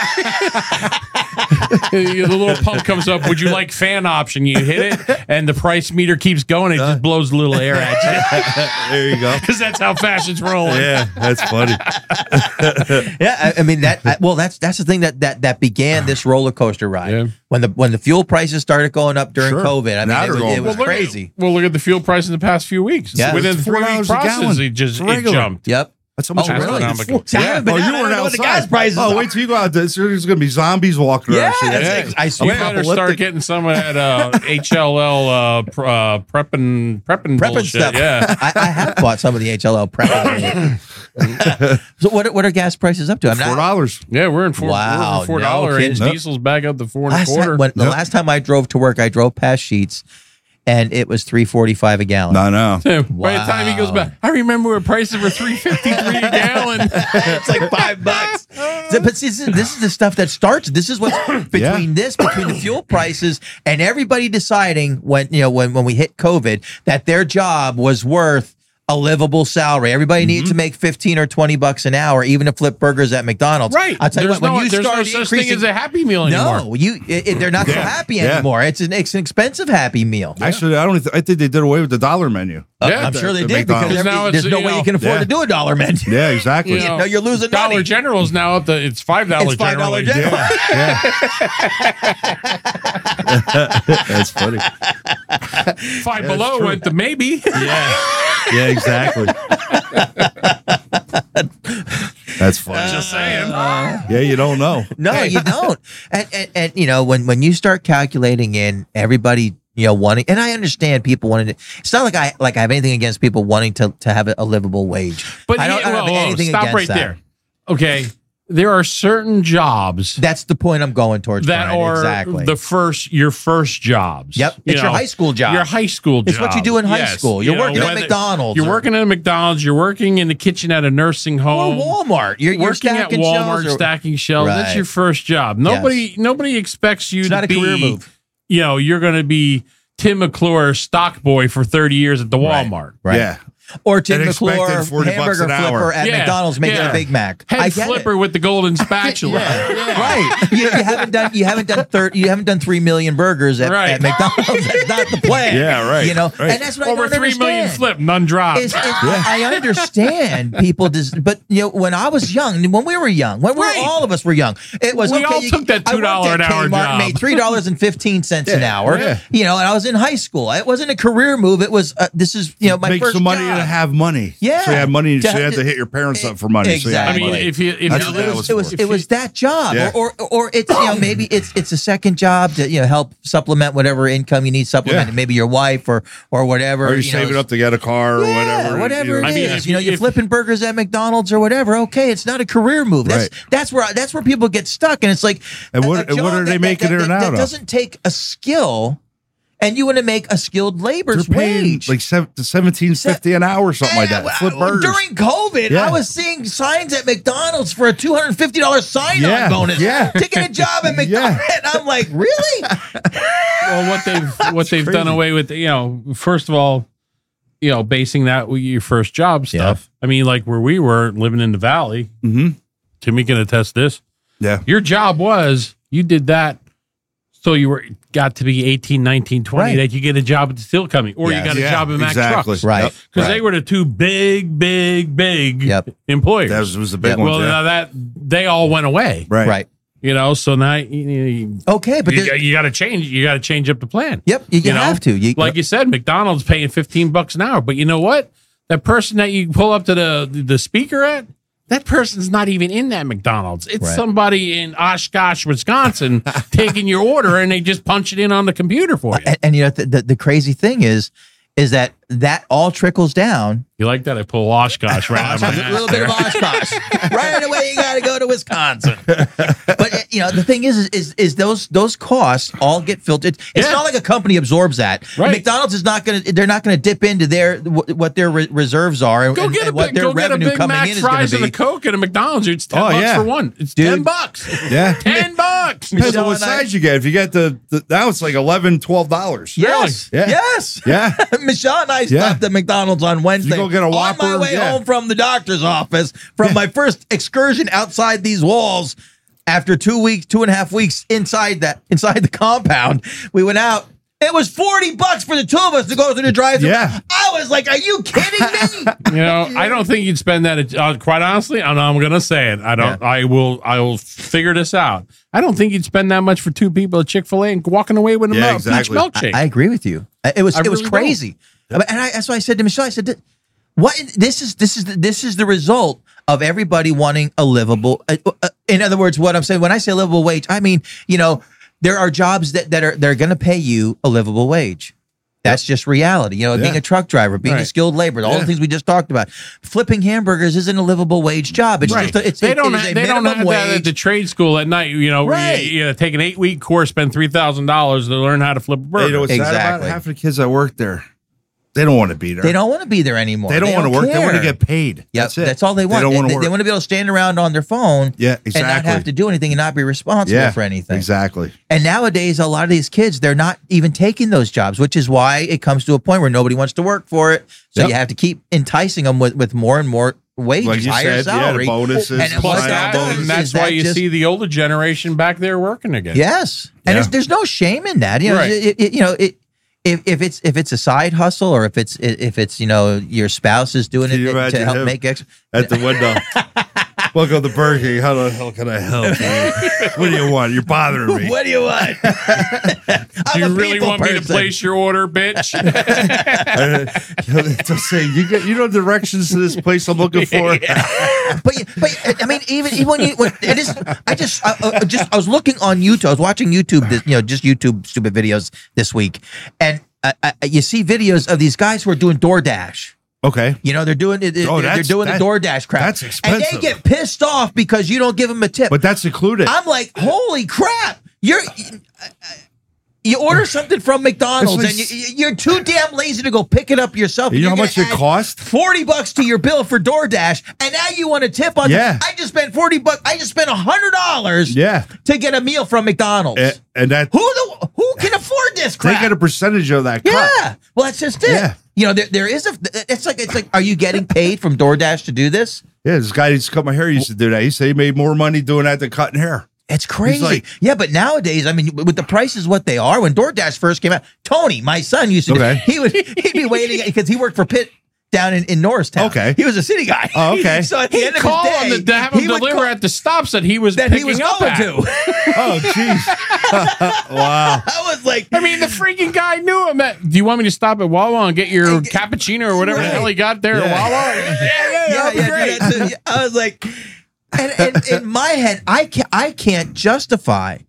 the little pump comes up. Would you like fan option? You hit it, and the price meter keeps going. It just blows a little air at you There you go. because that's how fast it's rolling. Yeah, that's funny. Yeah, I, I mean that. I, well, that's that's the thing that that that began this roller coaster ride. Yeah. When the when the fuel prices started going up during Sure. COVID, I Now mean, it they're was, going it was up. look at- crazy. well, look at the fuel price in the past few weeks. Yeah. Within It's three four week dollars a process, gallon. it just It's it regular. jumped. Yep. That's how much Oh, it really? costs. Astronomical. See, I haven't been Oh, down you there. I weren't don't know what the outside. gas prices Oh, are. wait till you go out there. There's going to be zombies walking around. Yeah, See, that's that's- ex- I You swear. better apocalyptic. start getting some of that uh, H L L uh, pr- uh, prepping prepping, Prepping bullshit. stuff. Yeah. I, I have bought some of the H L L prepping. So what what are gas prices up to? I'm Four not. dollars. Yeah, we're in four, Wow, we're in four no dollar range. kidding. Diesel's back up to four and a Last quarter. time, when, the Yep. last time I drove to work, I drove past Sheets, and it was three forty five a gallon. No, no. By the time he goes back, I remember where prices were three fifty three a gallon. It's like five bucks. But see, this is, this is the stuff that starts. This is what's between this, between the fuel prices, and everybody deciding when you know when when we hit COVID that their job was worth a livable salary. Everybody needs to make fifteen or twenty bucks an hour, even to flip burgers at McDonald's. Right. I'll tell you There's what, when no, you there's start no such increasing, thing as a Happy Meal anymore. no, you it, it- they're not so Yeah. happy Yeah. anymore. It's an it's an expensive Happy Meal. Actually, I don't. Th- I think they did away with the dollar menu. Uh, Yeah, I'm sure they the did because McDonald's. every- Now it's, there's no you way know, you can afford yeah. to do a dollar menu. Yeah, exactly. You know, No, you're losing Dollar money. General is now up to it's five dollars. It's five dollar general. That's funny. Five below true. went to maybe. Yeah, yeah, exactly. That's funny. Just saying. Yeah, you don't know. No, you don't. And, and and you know when when you start calculating in everybody, you know, wanting, and I understand people wanting to. It's not like I like I have anything against people wanting to to have a, a livable wage. But I don't, yeah, I don't well, have well, anything stop against right that. there. Okay, there are certain jobs That's the point I'm going towards. that Brian. are exactly the first your first jobs. Yep. You It's your know, high school job. Your high school job. It's what you do in high Yes. school. You're You know, working at whether- McDonald's You're or- working at McDonald's. You're working in the kitchen at a nursing or home. Walmart. You're, you're working at stacking Walmart, shelves or- stacking shelves. That's Right. your first job. Nobody, nobody expects you It's to not a be. career move. You know, you're going to be Tim McClure, stock boy for thirty years at the Walmart. Right. Yeah. Or Tim And expecting McClure, forty bucks hamburger an hour. flipper at Yeah, McDonald's making yeah. a Big Mac. I Head get flipper it. with the golden spatula. Right. You, you haven't done you haven't done thirty you haven't done three million burgers at, Right. at McDonald's. That's not the plan. Yeah, right, You know, right. and that's what Over I don't three million understand. flip, none dropped. Is- is- I I understand people, des- but you know, when I was young, when we were young, when we Right. were, all of us were young, it was We okay, all you- took that I two dollar worked at an hour Kmart, job. made three dollars and fifteen cents an Yeah, hour. yeah. You know, and I was in high school. It wasn't a career move. It was uh, this is you know my Make first some money job. to have money. Yeah. So you have money. So To- you have to hit your parents up for money. So you have I Exactly. mean, money. if you if That's you what that it was, was it was, for. it was that job, Yeah. or, or or it's you know maybe it's it's a second job to you know help supplement whatever income you need supplementing, Yeah. maybe your wife or or whatever. Or you're you know, saving up to get a car or yeah, whatever. whatever it you know. is. I mean, if you know, you- you're if- flipping burgers at McDonald's or whatever. Okay, it's not a career move. That's Right. that's where that's where people get stuck, and it's like, And what- a- a and what job are they that- making that, there that, now, That though? doesn't take a skill. and you want to make a skilled labor's They're paying wage. like seventeen fifty an hour or something like that. Flip burgers. During COVID, Yeah. I was seeing signs at McDonald's for a two hundred fifty dollars sign-on Yeah, bonus yeah. to get a job at McDonald's. And I'm like, really? Well, what they've what they've done crazy. away with, you know, first of all, you know, basing that with your first job stuff. I mean, like where we were living in the valley. Mm-hmm. Timmy can attest this. Yeah. Your job was you did that so you were got to be eighteen, nineteen, twenty Right. that you get a job at the steel company or Yes. you got a Yeah, job at Mack exactly. Trucks. Right. Yep. Because right. they were the two big, big, big Yep. employers. That was, was the big Yeah. one. well, now that they all went away. right. Right. You know, so now you, you, Okay, but you, there- you got to change. You got to change up the plan. Yep, you, you know? have to. You, Like you said, McDonald's paying fifteen bucks an hour, but you know what? That person that you pull up to the the speaker at, that person's not even in that McDonald's. It's Right. somebody in Oshkosh, Wisconsin, taking your order, and they just punch it in on the computer for you. and, and you know the, the the crazy thing is, is that that all trickles down. You like that? I pull Oshkosh right out of my A ass little bit there. of Oshkosh. Right away, you got to go to Wisconsin. But you know, the thing is, is, is those those costs all get filtered. It's Yeah. not like a company absorbs that. Right. McDonald's is not going to. They're not going to dip into their wh- what their re- reserves are and, Go get a and what big, their go get a revenue big coming Mac in is going fries to and a be. Coke at a McDonald's. It's ten Oh, bucks yeah. for one. It's Dude. ten bucks. Yeah. ten bucks. Depends on Michelle what and I- size you get. If you get the, the now it's like eleven, twelve dollars. Yes. Yeah. Yes. Yeah. Michelle and I Yeah. stopped at McDonald's on Wednesday. go get a on Whopper? my way Yeah. home from the doctor's office from Yeah. my first excursion outside these walls. After two weeks, two and a half weeks inside that inside the compound, we went out. It was forty bucks for the two of us to go through the drive-thru. Yeah. I was like, "Are you kidding me?" You know, I don't think you'd spend that. Uh, quite honestly, I'm, I'm going to say it. I don't. Yeah. I will. I will figure this out. I don't think you'd spend that much for two people at Chick-fil-A and walking away with a Yeah, milk, exactly. peach milkshake. I, I agree with you. It was I it was really crazy, and I, that's why I said to Michelle, I said, "What? This is this is the, this is the result of everybody wanting a livable." Uh, uh, in other words, what I'm saying when I say livable wage, I mean, you know, there are jobs that that are they're going to pay you a livable wage. That's just reality. You know, being Yeah. a truck driver, being a Right. skilled laborer, all Yeah. the things we just talked about. Flipping hamburgers isn't a livable wage job. It's Right. just a, it's they it- don't. it is have, a they don't minimum have that at wage. the trade school at night. You know, where Right. you, you know, take an eight week course, spend three thousand dollars to learn how to flip a burger. You know what's sad about Exactly. it? Half the kids that work there, they don't want to be there. They don't want to be there anymore. They don't want to work. They want to care. get paid. Yep, That's it. that's all they want. They don't want they, to they work. want to be able to stand around on their phone Yeah, and not exactly. have to do anything and not be responsible yeah, for anything. Exactly. And nowadays, a lot of these kids, they're not even taking those jobs, which is why it comes to a point where nobody wants to work for it. So Yep. you have to keep enticing them with, with more and more wages, Like you higher said, yeah, the salary. bonuses, And the what Plus sign-on that that, does bonuses. and is that's why that you just- see the older generation back there working again. Yes, and Yeah. it's, there's no shame in that. You know, Right. it, it- you know it. If, if it's if it's a side hustle or if it's if it's you know your spouse is doing Can it you to imagine help him make extra. At the window. Welcome to Burger King. How the hell can I help you? What do you want? You're bothering me. What do you want? Do you really want me to place your order, bitch? Just say you get you know directions to this place I'm looking for. but but I mean, even even when you when, it is, I just I, uh, just I was looking on YouTube. I was watching YouTube, this, you know, just YouTube stupid videos this week, and uh, I, you see videos of these guys who are doing DoorDash. Okay. You know, they're doing it. Oh, they're that's- doing that- the DoorDash crap. that's And expensive. they get pissed off because you don't give them a tip. But that's included. I'm like, holy crap! You're you order something from McDonald's It's and like- you, you're too damn lazy to go pick it up yourself. You know You're how gonna much it add cost? Forty bucks to your bill for DoorDash, and now you want a tip on. Yeah. I just spent forty bucks. I just spent a hundred dollars. Yeah. To get a meal from McDonald's. and, and that who the who can afford this crap? they get a percentage of that cut. Yeah. Well, that's just it. Yeah. You know, there, there is a. It's like it's like. Are you getting paid from DoorDash to do this? Yeah, this guy who used to cut my hair used to do that. He said he made more money doing that than cutting hair. It's crazy. like- yeah, but nowadays, I mean, with the prices what they are, when DoorDash first came out, Tony, my son, used to. Okay. He would he'd be waiting because he worked for Pitt down in, in Norristown. Okay. He was a city guy. Oh, okay. So at the He'd end of call his day, them to have them he would deliver call- at the stops that he was that picking he was up going at. to. Oh, jeez. Wow. I was like, I mean, the freaking guy knew him. At, do you want me to stop at Wawa and get your cappuccino or whatever the Right. hell he got there Yeah. at Wawa? Yeah, yeah, yeah, that'd be yeah, great. yeah, so, I was like, and, and in my head, I can't, I can't justify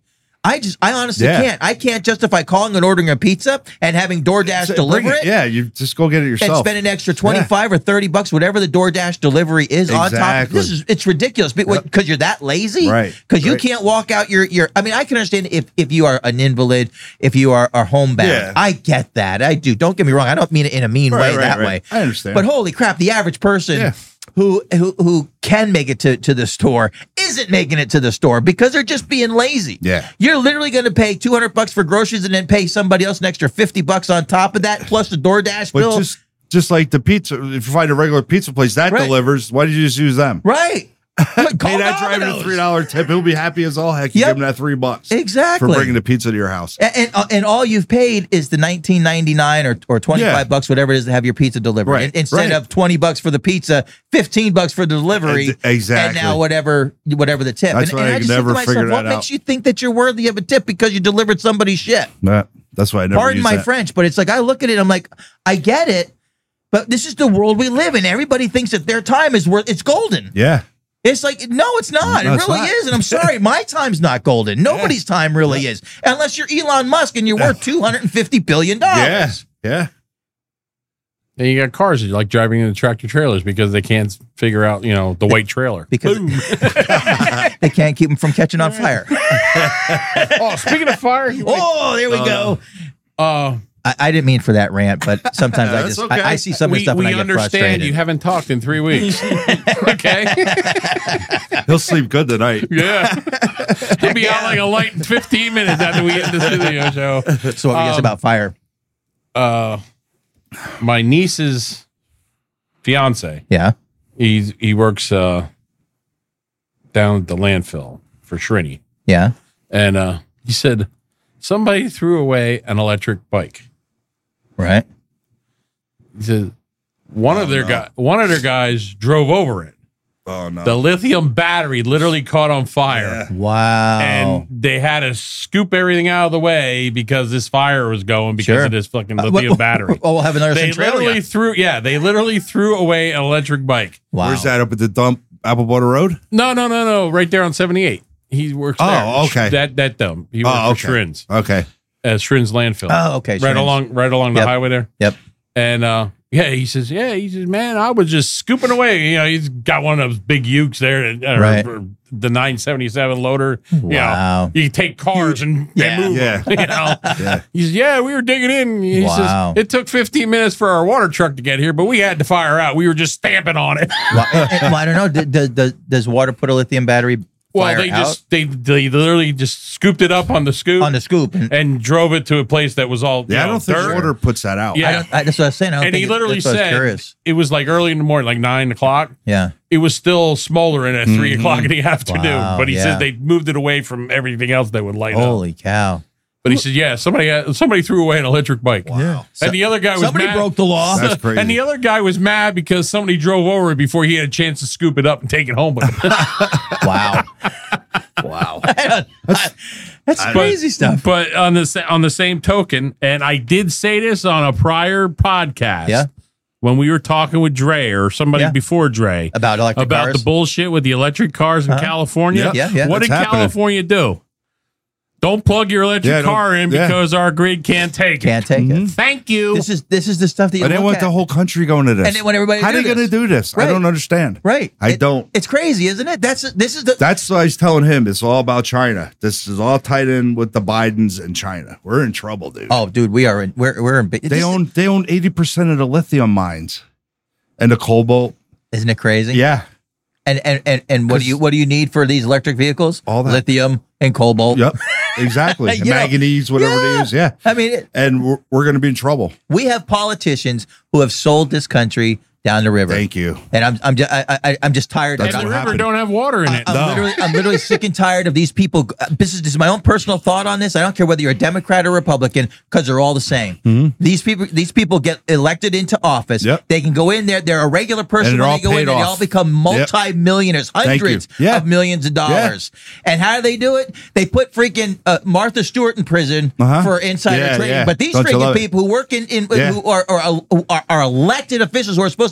I just, I honestly Yeah. can't. I can't justify calling and ordering a pizza and having DoorDash Say, deliver bring it. Yeah, you just go get it yourself. And spend an extra twenty-five or thirty bucks, whatever the DoorDash delivery is on top. Exactly. This is, it's ridiculous because Yep. you're that lazy. Right, Because you right. can't walk out your, your, I mean, I can understand if, if you are an invalid, if you are, are homebound. Yeah. I get that. I do. Don't get me wrong. I don't mean it in a mean Right, way right, that right. way. I understand. But holy crap, the average person Yeah. who, who, who can make it to, to the store isn't making it to the store because they're just being lazy. Yeah. You're literally going to pay two hundred bucks for groceries and then pay somebody else an extra fifty bucks on top of that plus the DoorDash But bill. just just like the pizza, if you find a regular pizza place that Right. delivers, why did you just use them? Right. Pay that driver a three dollar tip. He'll be happy as all heck. You Yep. give him that three bucks Exactly. for bringing the pizza to your house. And, and uh, and all you've paid is the nineteen ninety-nine or or twenty-five Yeah. bucks, whatever it is, to have your pizza delivered. Right, In- Instead right. of twenty bucks for the pizza, fifteen bucks for the delivery. Ex- exactly. And now whatever whatever the tip. That's and, why and I I just never think to myself, figured what that makes out. you think that you're worthy of a tip because you delivered somebody's shit? Yeah, that's why I never. Pardon use my that. French, but it's like I look at it, I'm like, I get it, but this is the world we live in. Everybody thinks that their time is worth it's golden. Yeah. It's like, no, it's not. No, it it's really not. is. And I'm sorry, my time's not golden. Nobody's time really is. Unless you're Elon Musk and you're worth two hundred fifty billion dollars. Yeah. Yeah. And you got cars that you like driving into tractor trailers because they can't figure out, you know, the white trailer. Because they can't keep them from catching on fire. Oh, speaking of fire, you like- Oh, there we go. uh, I, I didn't mean for that rant, but sometimes I That's just okay. I, I see some of the we, stuff we and I get understand frustrated. you haven't talked in three weeks. Okay. He'll sleep good tonight. Yeah. He'll be out like a light in fifteen minutes after we end the studio show. So what we guess Um, about fire? Uh, my niece's fiance, Yeah. he's, he works uh, down at the landfill for Shrinny. Yeah. And uh, he said, somebody threw away an electric bike. Right. He said, one Oh, of their no. guy, one of their guys drove over it. Oh no. The lithium battery literally caught on fire. Yeah. Wow. And they had to scoop everything out of the way because this fire was going because Sure. of this fucking Uh, lithium what- battery. Oh, we'll have another They Centralia. literally threw, yeah, they literally threw away an electric bike. Wow. Where's that, up at the dump, Apple Butter Road? No, no, no, no, right there on seventy-eight. He works Oh, there. okay. That that dump. He works Oh, for okay. Shrins, Okay. uh, Shrins landfill. Oh, okay. right Shrins. along, right along the Yep. highway there. Yep. And uh, yeah, he says, yeah, he says, man, I was just scooping away. You know, he's got one of those big ukes there, uh, Right. or the nine seventy-seven loader. You Wow. know, you take cars and Yeah. they move. Yeah. them, you know, Yeah. he says, yeah, we were digging in. He Wow. says it took fifteen minutes for our water truck to get here, but we had to fire out. We were just stamping on it. Well, and- and- well, I don't know. Does, does, does, does water put a lithium battery Well, fire they out just they they literally just scooped it up on the scoop on the scoop? And, and drove it to a place that was all you Yeah, I know, don't think dirt. water puts that out. Yeah. I don't, I, that's what I was saying. I don't And think he it- literally that's what I was said curious. it was like early in the morning, like nine o'clock. Yeah. It was still smoldering at three o'clock in the afternoon. Wow, but he yeah. says they moved it away from everything else that would light up. Holy cow. But he said, yeah, somebody had, somebody threw away an electric bike. Wow. And the other guy was Somebody mad. broke the law. That's crazy. And the other guy was mad because somebody drove over it before he had a chance to scoop it up and take it home with him. Wow. wow. that's that's crazy stuff. But on the sa- on the same token, and I did say this on a prior podcast, Yeah. when we were talking with Dre or somebody Yeah. before Dre About electric about cars? the bullshit with the electric cars in Uh-huh. California. Yeah, yeah. What That's did happening. California do? Don't plug your electric Yeah, don't- car in yeah. because our grid can't take it. Can't take it. Thank you. This is this is the stuff that you But they look want at. the whole country going to this. And they want everybody to How do are they going to this. do this? Right. I don't understand. right. I It- don't. It's crazy, isn't it? That's this is the That's what I was telling him. It's all about China. This is all tied in with the Bidens and China. We're in trouble, dude. Oh, dude, we are in we're we're in big- they this- own they own eighty percent of the lithium mines and the cobalt. Isn't it crazy? Yeah. And and and, and what do you what do you need for these electric vehicles? All that. Lithium and cobalt. Yep. Exactly. You know, Manganese, whatever yeah. it is. Yeah. I mean, it, And we're, we're going to be in trouble. we have politicians who have sold this country down the river. Thank you. And I'm I'm just I, I I'm just tired. and of That's the what river happened. don't have water in it. I'm, No. literally, I'm literally sick and tired of these people. uh, This is, this is my own personal thought on this. I don't care whether you're a Democrat or Republican because they're all the same. These people, these people get elected into office. Mm-hmm. Yep. They can go in there. They're a regular person And they're when all they go paid in there. They off. all become multi-millionaires, Thank you. hundreds Yeah. of millions of dollars. And how do they do it? They put freaking uh, Martha Stewart in prison Uh-huh. for insider Yeah, trading. yeah. But these Don't you freaking love it? people who work in, in Yeah. who are, are, are, are elected officials who are supposed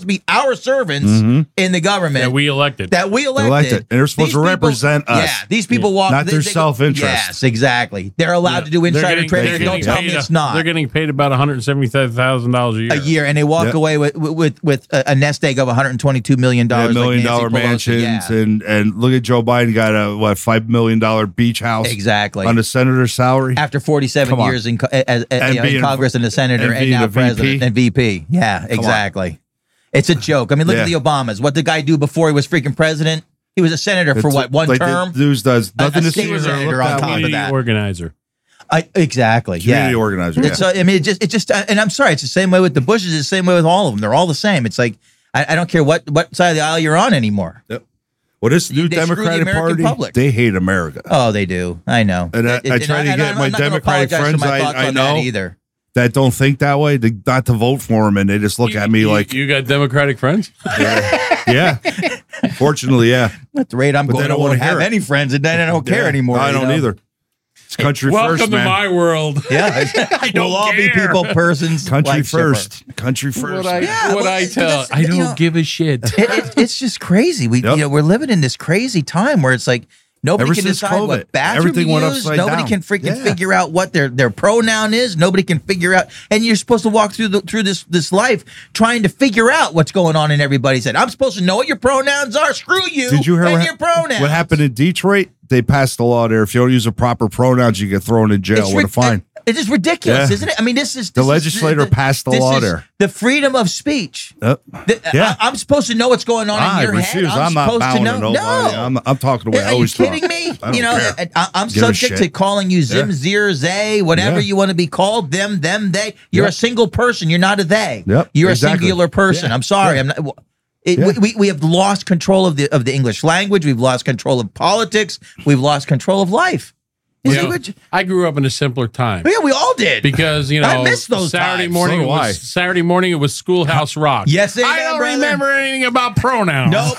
supposed to be our servants Mhm. in the government That we elected. that we elected. Elected. And they're supposed These to people- represent us. Yeah, these people walk Not they- their they go- self-interest. Yes, exactly. They're allowed to do They're insider getting- trading. they're Don't getting tell paid me a- it's not. They're getting paid about one hundred seventy-five thousand dollars a year. A year, and they walk Yep. away with with with a, a nest egg of one hundred twenty-two million Yeah, dollars. million like dollar Nancy Pelosi. mansions, Yeah. and and look at Joe Biden got a what five million dollar beach house Exactly. on a senator's salary. After forty-seven Come on. years in, co- as, as, And you know, in being- Congress and a senator and and, being now a V P. president and V P. Yeah, exactly. It's a joke. I mean, look Yeah. at the Obamas. What did the guy do before he was freaking president? He was a senator for It's what, one like the term? news does A- nothing a to state see or senator look on at. top of Community that. organizer. I, exactly. Community yeah. organizer. It's, yeah. uh, I mean, it just, it just, uh, and I'm sorry, it's the same way with the Bushes. It's the same way with all of them. They're all the same. It's like I, I don't care what what side of the aisle you're on anymore. Yep. Well, this new They screw the Democratic American Party, public. they hate America. Oh, they do. I know. And I, It- I it- try and to I- get I'm my not gonna Democratic apologize for friends my I, thoughts I on that know either. that don't think that way, to, not to vote for them, and they just look at me You- like, you got Democratic friends? yeah. Fortunately, yeah. At the rate I'm But they going, I don't don't wanna have hear it. any friends, and then I don't care Yeah. anymore. I you don't know? either. It's country Welcome first, to man. my world. Yeah, we'll all be care. people, persons. Country like first. Country first. What I, man. Yeah, what well, I it- tell, it's- I don't you know- give a shit. It, it, it's just crazy. We Yep. you know we're living in this crazy time where it's like nobody Ever can since decide COVID, what bathroom everything to went use. upside Nobody down. can freaking Yeah. figure out what their their pronoun is. Nobody can figure out, and you're supposed to walk through the through this this life trying to figure out what's going on in everybody's head. I'm supposed to know what your pronouns are. Screw you. Did you hear and what, your pronouns? what happened in Detroit? They passed a law there. If you don't use the proper pronouns, you get thrown in jail It's with a rid- fine. It is ridiculous, Yeah. isn't it? I mean, this is The this is- legislator passed the this law is there. The freedom of speech. Yep. The- Yeah. I, am supposed to know what's going on I in your refuse. head. I'm, I'm not supposed bowing to to know. nobody. No. I'm, I'm talking the way I Are you always kidding talk. me? I don't You know, care. and I, I'm Give a subject to shit. calling you Zim, Yeah. Zir, Zay, whatever Yeah. you want to be called. Them, them, they. You're Yep. a single person. You're not a they. Yep, You're exactly. a singular person. Yeah. I'm sorry. Yeah. I'm not. It, Yeah. we, we we have lost control of the of the English language. We've lost control of politics. We've lost control of life. You Is it know, what you- I grew up in a simpler time. yeah, we all did. Because you know, I miss those Saturday times. morning So do was I. Saturday morning. It was Schoolhouse Rock. Yes, I amen, don't brother. remember anything about pronouns. Nope.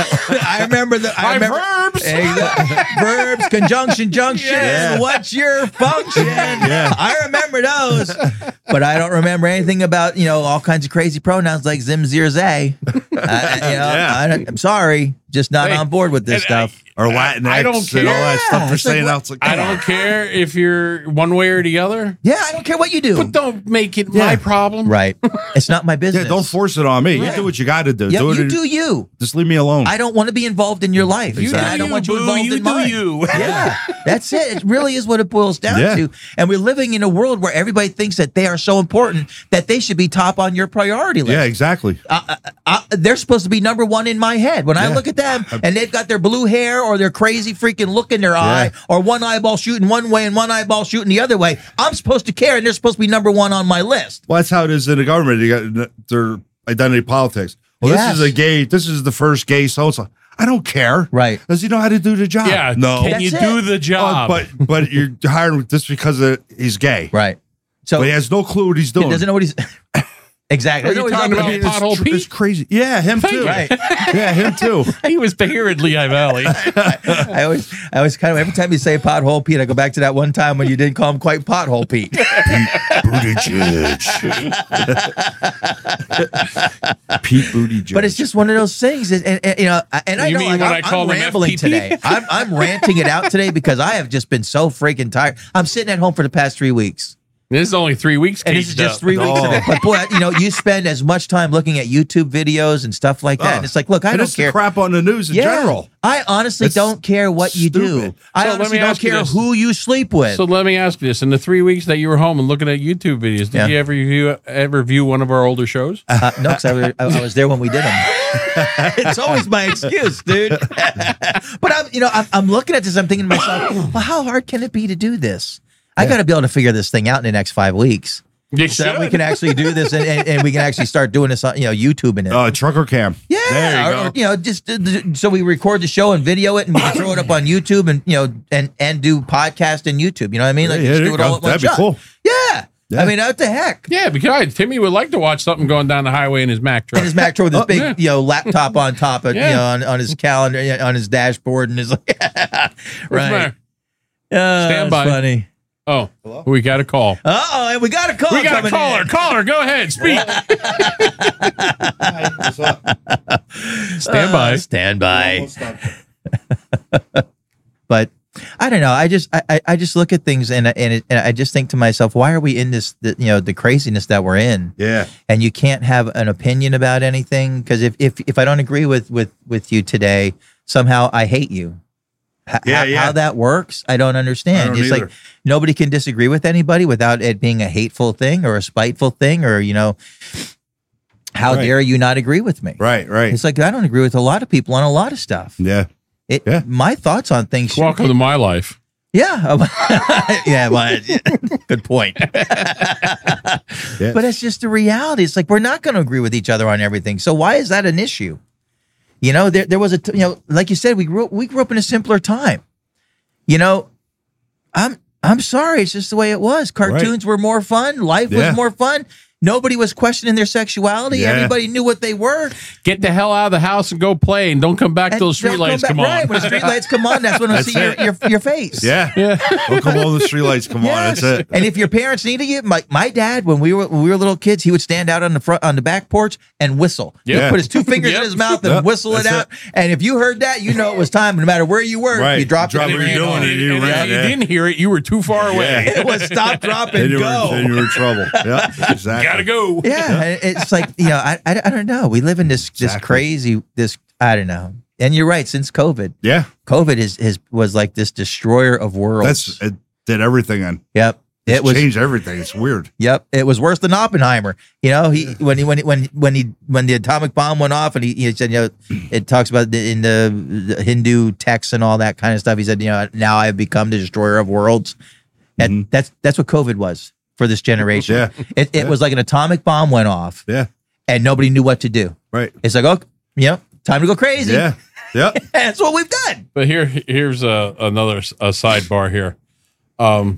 I remember the I My remember, verbs. Exactly. Verbs, conjunction, junction. Yeah. What's your function? Yeah. I remember those, but I don't remember anything about you know all kinds of crazy pronouns like zim, zir, zay. Uh, you know, Yeah. I don't, I'm sorry, just not Hey, on board with this and stuff. Or Latin I don't and all that care. stuff they're It's like, saying what- out. It's like, I don't care if you're one way or the other, yeah, I don't care what you do. but don't make it Yeah. my problem. right, it's not my Yeah, business. don't force it on me. Right. You do what you got to do. Yeah, do it you in- do you. Just leave me alone. I don't want to be involved in your life. Exactly. And I don't You want you boo, involved you in do mine. you. Yeah, that's it. It really is what it boils down Yeah. to. And we're living in a world where everybody thinks that they are so important that they should be top on your priority list. yeah, exactly. Uh, uh, they're supposed to be number one in my head. When I Yeah. look at them and they've got their blue hair or their crazy freaking look in their eye or one eyeball shooting one way and one eyeball shooting the other way, I'm supposed to care and they're supposed to be number one on my list. Well, that's how it is in the government. You got their identity politics. Well, Yes. this is a gay. This is the first gay so-and-so. I don't care. Right. Does he know how to do the job? Yeah. No. Can That's you it. do the Oh, job? but but you're hiring just because of, he's gay. Right. So But he has no clue what he's he doing. doesn't know what he's exactly. Are Doesn't you know what talking he's up about against. it's, Pothole tr- Pete? it's crazy. Yeah, him too. Right. Yeah, him too. he was here at Lehigh Valley. I always, I always kind of every time you say pothole Pete, I go back to that one time when you didn't call him quite pothole Pete. Pete Buttigieg. But it's just one of those things, and, and, and, you know, and I You know mean like, when I'm, I called I'm him rambling F P P? today. I'm, I'm ranting it out today because I have just been so freaking tired. I'm sitting at home for the past three weeks. This is only three weeks. And this is caged just up. three weeks Oh. of it. But boy, you know, you spend as much time looking at YouTube videos and stuff like that. Oh. And it's like, look, I and don't it's the care. crap on the news in Yeah. general. I honestly It's don't care what you do. stupid. I So let honestly me don't ask you care this. who you sleep with. So let me ask you this: in the three weeks that you were home and looking at YouTube videos, did Yeah. you ever view ever view one of our older shows? Uh, no, because I, was- I, I was there when we did them. It's always my excuse, dude. But I'm, you know, I'm, I'm looking at this. I'm thinking to myself, well, how hard can it be to do this? I got to be able to figure this thing out in the next five weeks. You So that should. we can actually do this, and, and, and we can actually start doing this on, you know, YouTubing it. Uh, trucker cam. Yeah, There you or, go. or, you know, just uh, th- so we record the show and video it, and we can throw it up on YouTube, and you know, and and do podcast and YouTube. You know what I mean? Like Yeah, just there do you it all go. at one That'd be shot. cool. Yeah. Yeah. I mean, what the heck? Yeah, because Timmy would like to watch something going down the highway in his Mack truck. And his Mac truck with his Oh, big, yeah. you know, laptop on top of, Yeah. you know, on, on his calendar, yeah, on his dashboard, and his like, What's the right. matter? Oh, Stand it's by. funny. Oh, we got a call. Uh oh, and we got a call. We got a caller. in. Caller, go ahead. Speak. Stand by. Uh, stand by. But I don't know. I just I, I just look at things and and, it, and I just think to myself, why are we in this? The, you know, the craziness that we're in. Yeah. And you can't have an opinion about anything because if, if if I don't agree with with with you today, somehow I hate you. H- Yeah, how, yeah. how that works, I don't understand. I don't it's either. like nobody can disagree with anybody without it being a hateful thing or a spiteful thing or, you know, how Right. dare you not agree with me? Right, right. It's like I don't agree with a lot of people on a lot of stuff. Yeah. It, Yeah. My thoughts on things. should- Welcome to my life. Yeah. yeah. Well, good point. Yeah. But it's just the reality. It's like we're not going to agree with each other on everything. So why is that an issue? You know, there there was a t- you know, like you said, we grew we grew up in a simpler time. You know, I'm I'm sorry, it's just the way it was. Cartoons were more fun. Life Yeah. was more fun. Nobody was questioning their sexuality. Yeah. Everybody knew what they were. Get the hell out of the house and go play, and don't come back till the And don't streetlights come come, back- on. Right, when the streetlights come on, that's when I'll That's see your, it. your your face. Yeah. Yeah. Don't come on, the streetlights come on. Yes. That's it. And if your parents needed you, my, my dad, when we were when we were little kids, he would stand out on the front on the back porch and whistle. Yeah. He'd put his two fingers Yep. in his mouth and Yep. whistle it That's out. And if you heard that, you know it was time. No matter where you were, Right. you dropped Drop it. what and you're ran doing on. and you And ran, if you yeah. didn't hear it, you were too far away. It was stop, drop, Then and you, were, go. then you were in trouble. Yeah, exactly. Gotta go. Yeah, and it's like you know, I, I I don't know. We live in this this Exactly. crazy this I don't know. And you're right. Since COVID, Yeah, COVID is is was like this destroyer of worlds. that's it. Did everything on. Yep. It It was changed everything. It's weird. Yep, it was worse than Oppenheimer. You know, he when he when he, when when he when the atomic bomb went off, and he, he said, you know, it talks about the, in the, the Hindu texts and all that kind of stuff. He said, you know, now I have become the destroyer of worlds. And Mhm. that's that's what COVID was for this generation. Yeah. it it Yeah. was like an atomic bomb went off, Yeah, and nobody knew what to do. right. It's like, oh, you know, time to go crazy. Yeah, yeah. That's what we've done. But here, here's a, another s- a sidebar here. Um,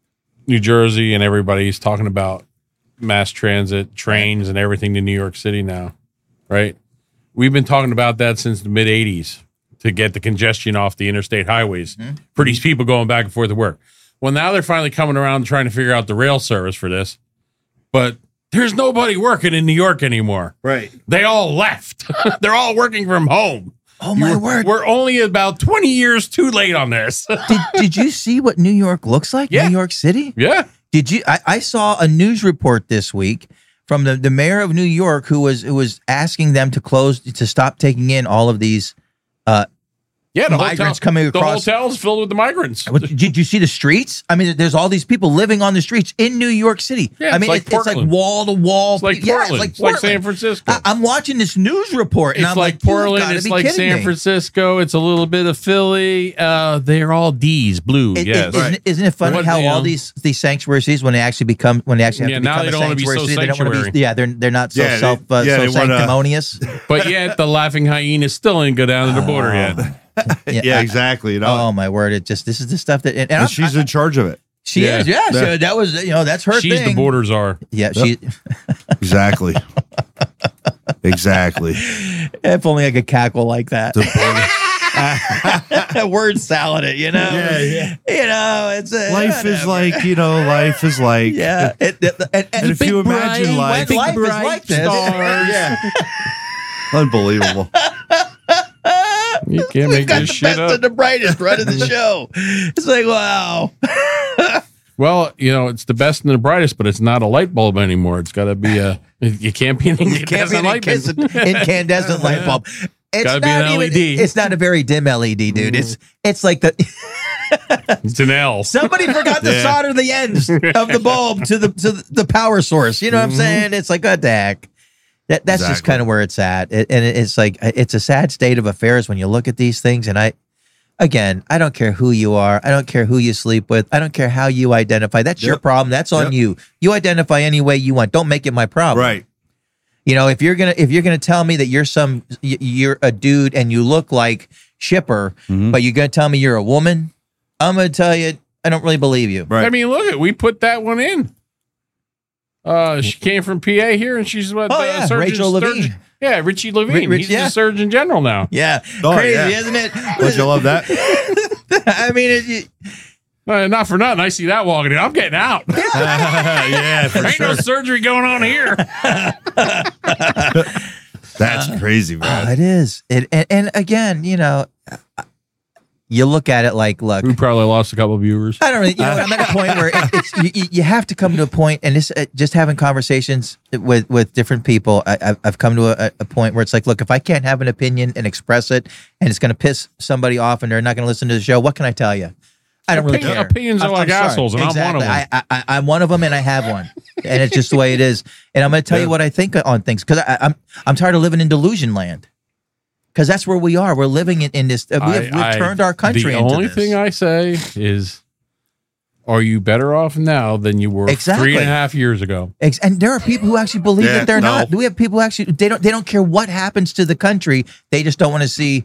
New Jersey and everybody's talking about mass transit, trains, and everything to New York City now, right? We've been talking about that since the mid eighties to get the congestion off the interstate highways Mm-hmm. for these people going back and forth to work. Well, now they're finally coming around trying to figure out the rail service for this, but there's nobody working in New York anymore. Right. They all left. They're all working from home. Oh my We're- word! We're only about twenty years too late on this. did did you see what New York looks like? Yeah. New York City. Yeah. Did you? I, I saw a news report this week from the, the mayor of New York who was who was asking them to close to stop taking in all of these. Uh, Yeah, the Migrants hotel, coming across- The hotel's filled with the migrants. what- did you see the streets? I mean, there's all these people living on the streets in New York City. Yeah, I it's mean, like it's, it's like Portland. wall to wall. It's like Yeah, Portland. It's like San Francisco. I, I'm watching this news report, and It's I'm like like, you've Portland. gotta It's be like kidding San me. Francisco. It's a little bit of Philly. Uh, they're all D's, blue. It- it- yes. isn't, isn't it funny What, how you all know- these these sanctuary cities, when they actually become when they actually have Yeah, to now become they a don't wanna be sanctuary so city, they don't want to sanctuary. be. Yeah, they're they're not so Yeah, they- self uh, yeah, so they wanna- sanctimonious. But yet, the laughing hyena still ain't go down to the border yet. Yeah, exactly. You know, Oh my word! It just this is the stuff that and, and and I'm- she's in charge of it. she Yeah. is. Yeah, Yeah. so that was you know that's her She's thing. the border czar. Yeah, she. Exactly. exactly. If only I could cackle like that. The border- Word salad it, you know. Yeah, yeah. You know, it's a, life is whatever. like, you know, life is like. Yeah, it, it, and, and, And if you imagine life, life is like this. yeah. Unbelievable. You can't We've make got this the shit best up. and the brightest right in the show. It's like wow. Well, you know, it's the best and the brightest, but it's not a light bulb anymore. It's got to be a. You can't be an You can't be an light bulb. incandescent, incandescent light bulb. It's Gotta be not an even. L E D. It's not a very dim L E D, dude. It's it's like the It's an L. somebody forgot to Yeah. solder the ends of the bulb to the to the, the power source. You know what I'm saying? It's like what the heck. That that's just Exactly. kind of where it's at, it, and it's like it's a sad state of affairs when you look at these things. And I, again, I don't care who you are, I don't care who you sleep with, I don't care how you identify. That's your Yep. problem. That's on Yep. you. You identify any way you want. Don't make it my problem. Right. You know, if you're gonna if you're gonna tell me that you're some y- you're a dude and you look like Shipper, Mhm. but you're gonna tell me you're a woman, I'm gonna tell you I don't really believe you. Right. I mean, look at we put that one in. Uh, she came from P A here, and she's what? Oh, the yeah, surgeon- Rachel Levine. surgeon- Yeah, Richie Levine. Ri- Rich- He's yeah. the Surgeon General now. Yeah, Oh, crazy, yeah. isn't it? Don't you love that? I mean, it, you- Uh, not for nothing. I see that walking in. I'm getting out. yeah, for Ain't sure. no surgery going on here. That's uh, crazy, man. Uh, it is. It and, and again, you know, you look at it like, look, we probably lost a couple of viewers. I don't really. You know, I'm at a point where it, it's you, you have to come to a point, and this uh, just having conversations with with different people. I, I've I've come to a, a point where it's like, look, if I can't have an opinion and express it, and it's going to piss somebody off, and they're not going to listen to the show, what can I tell you? I don't really Opinion, care. Opinions are I'm, like I'm assholes, and exactly. I'm one of them. I, I, I'm one of them, and I have one, and it's just the way it is. And I'm going to tell yeah. you what I think on things because I'm I'm tired of living in delusion land. Because that's where we are. We're living in, in this. Uh, we have, we've I, turned our country the into only this. thing I say is, are you better off now than you were Exactly. three and a half years ago? Ex- and there are people who actually believe Yeah, that they're no. not. We have people who actually they don't they don't care what happens to the country. They just don't want to see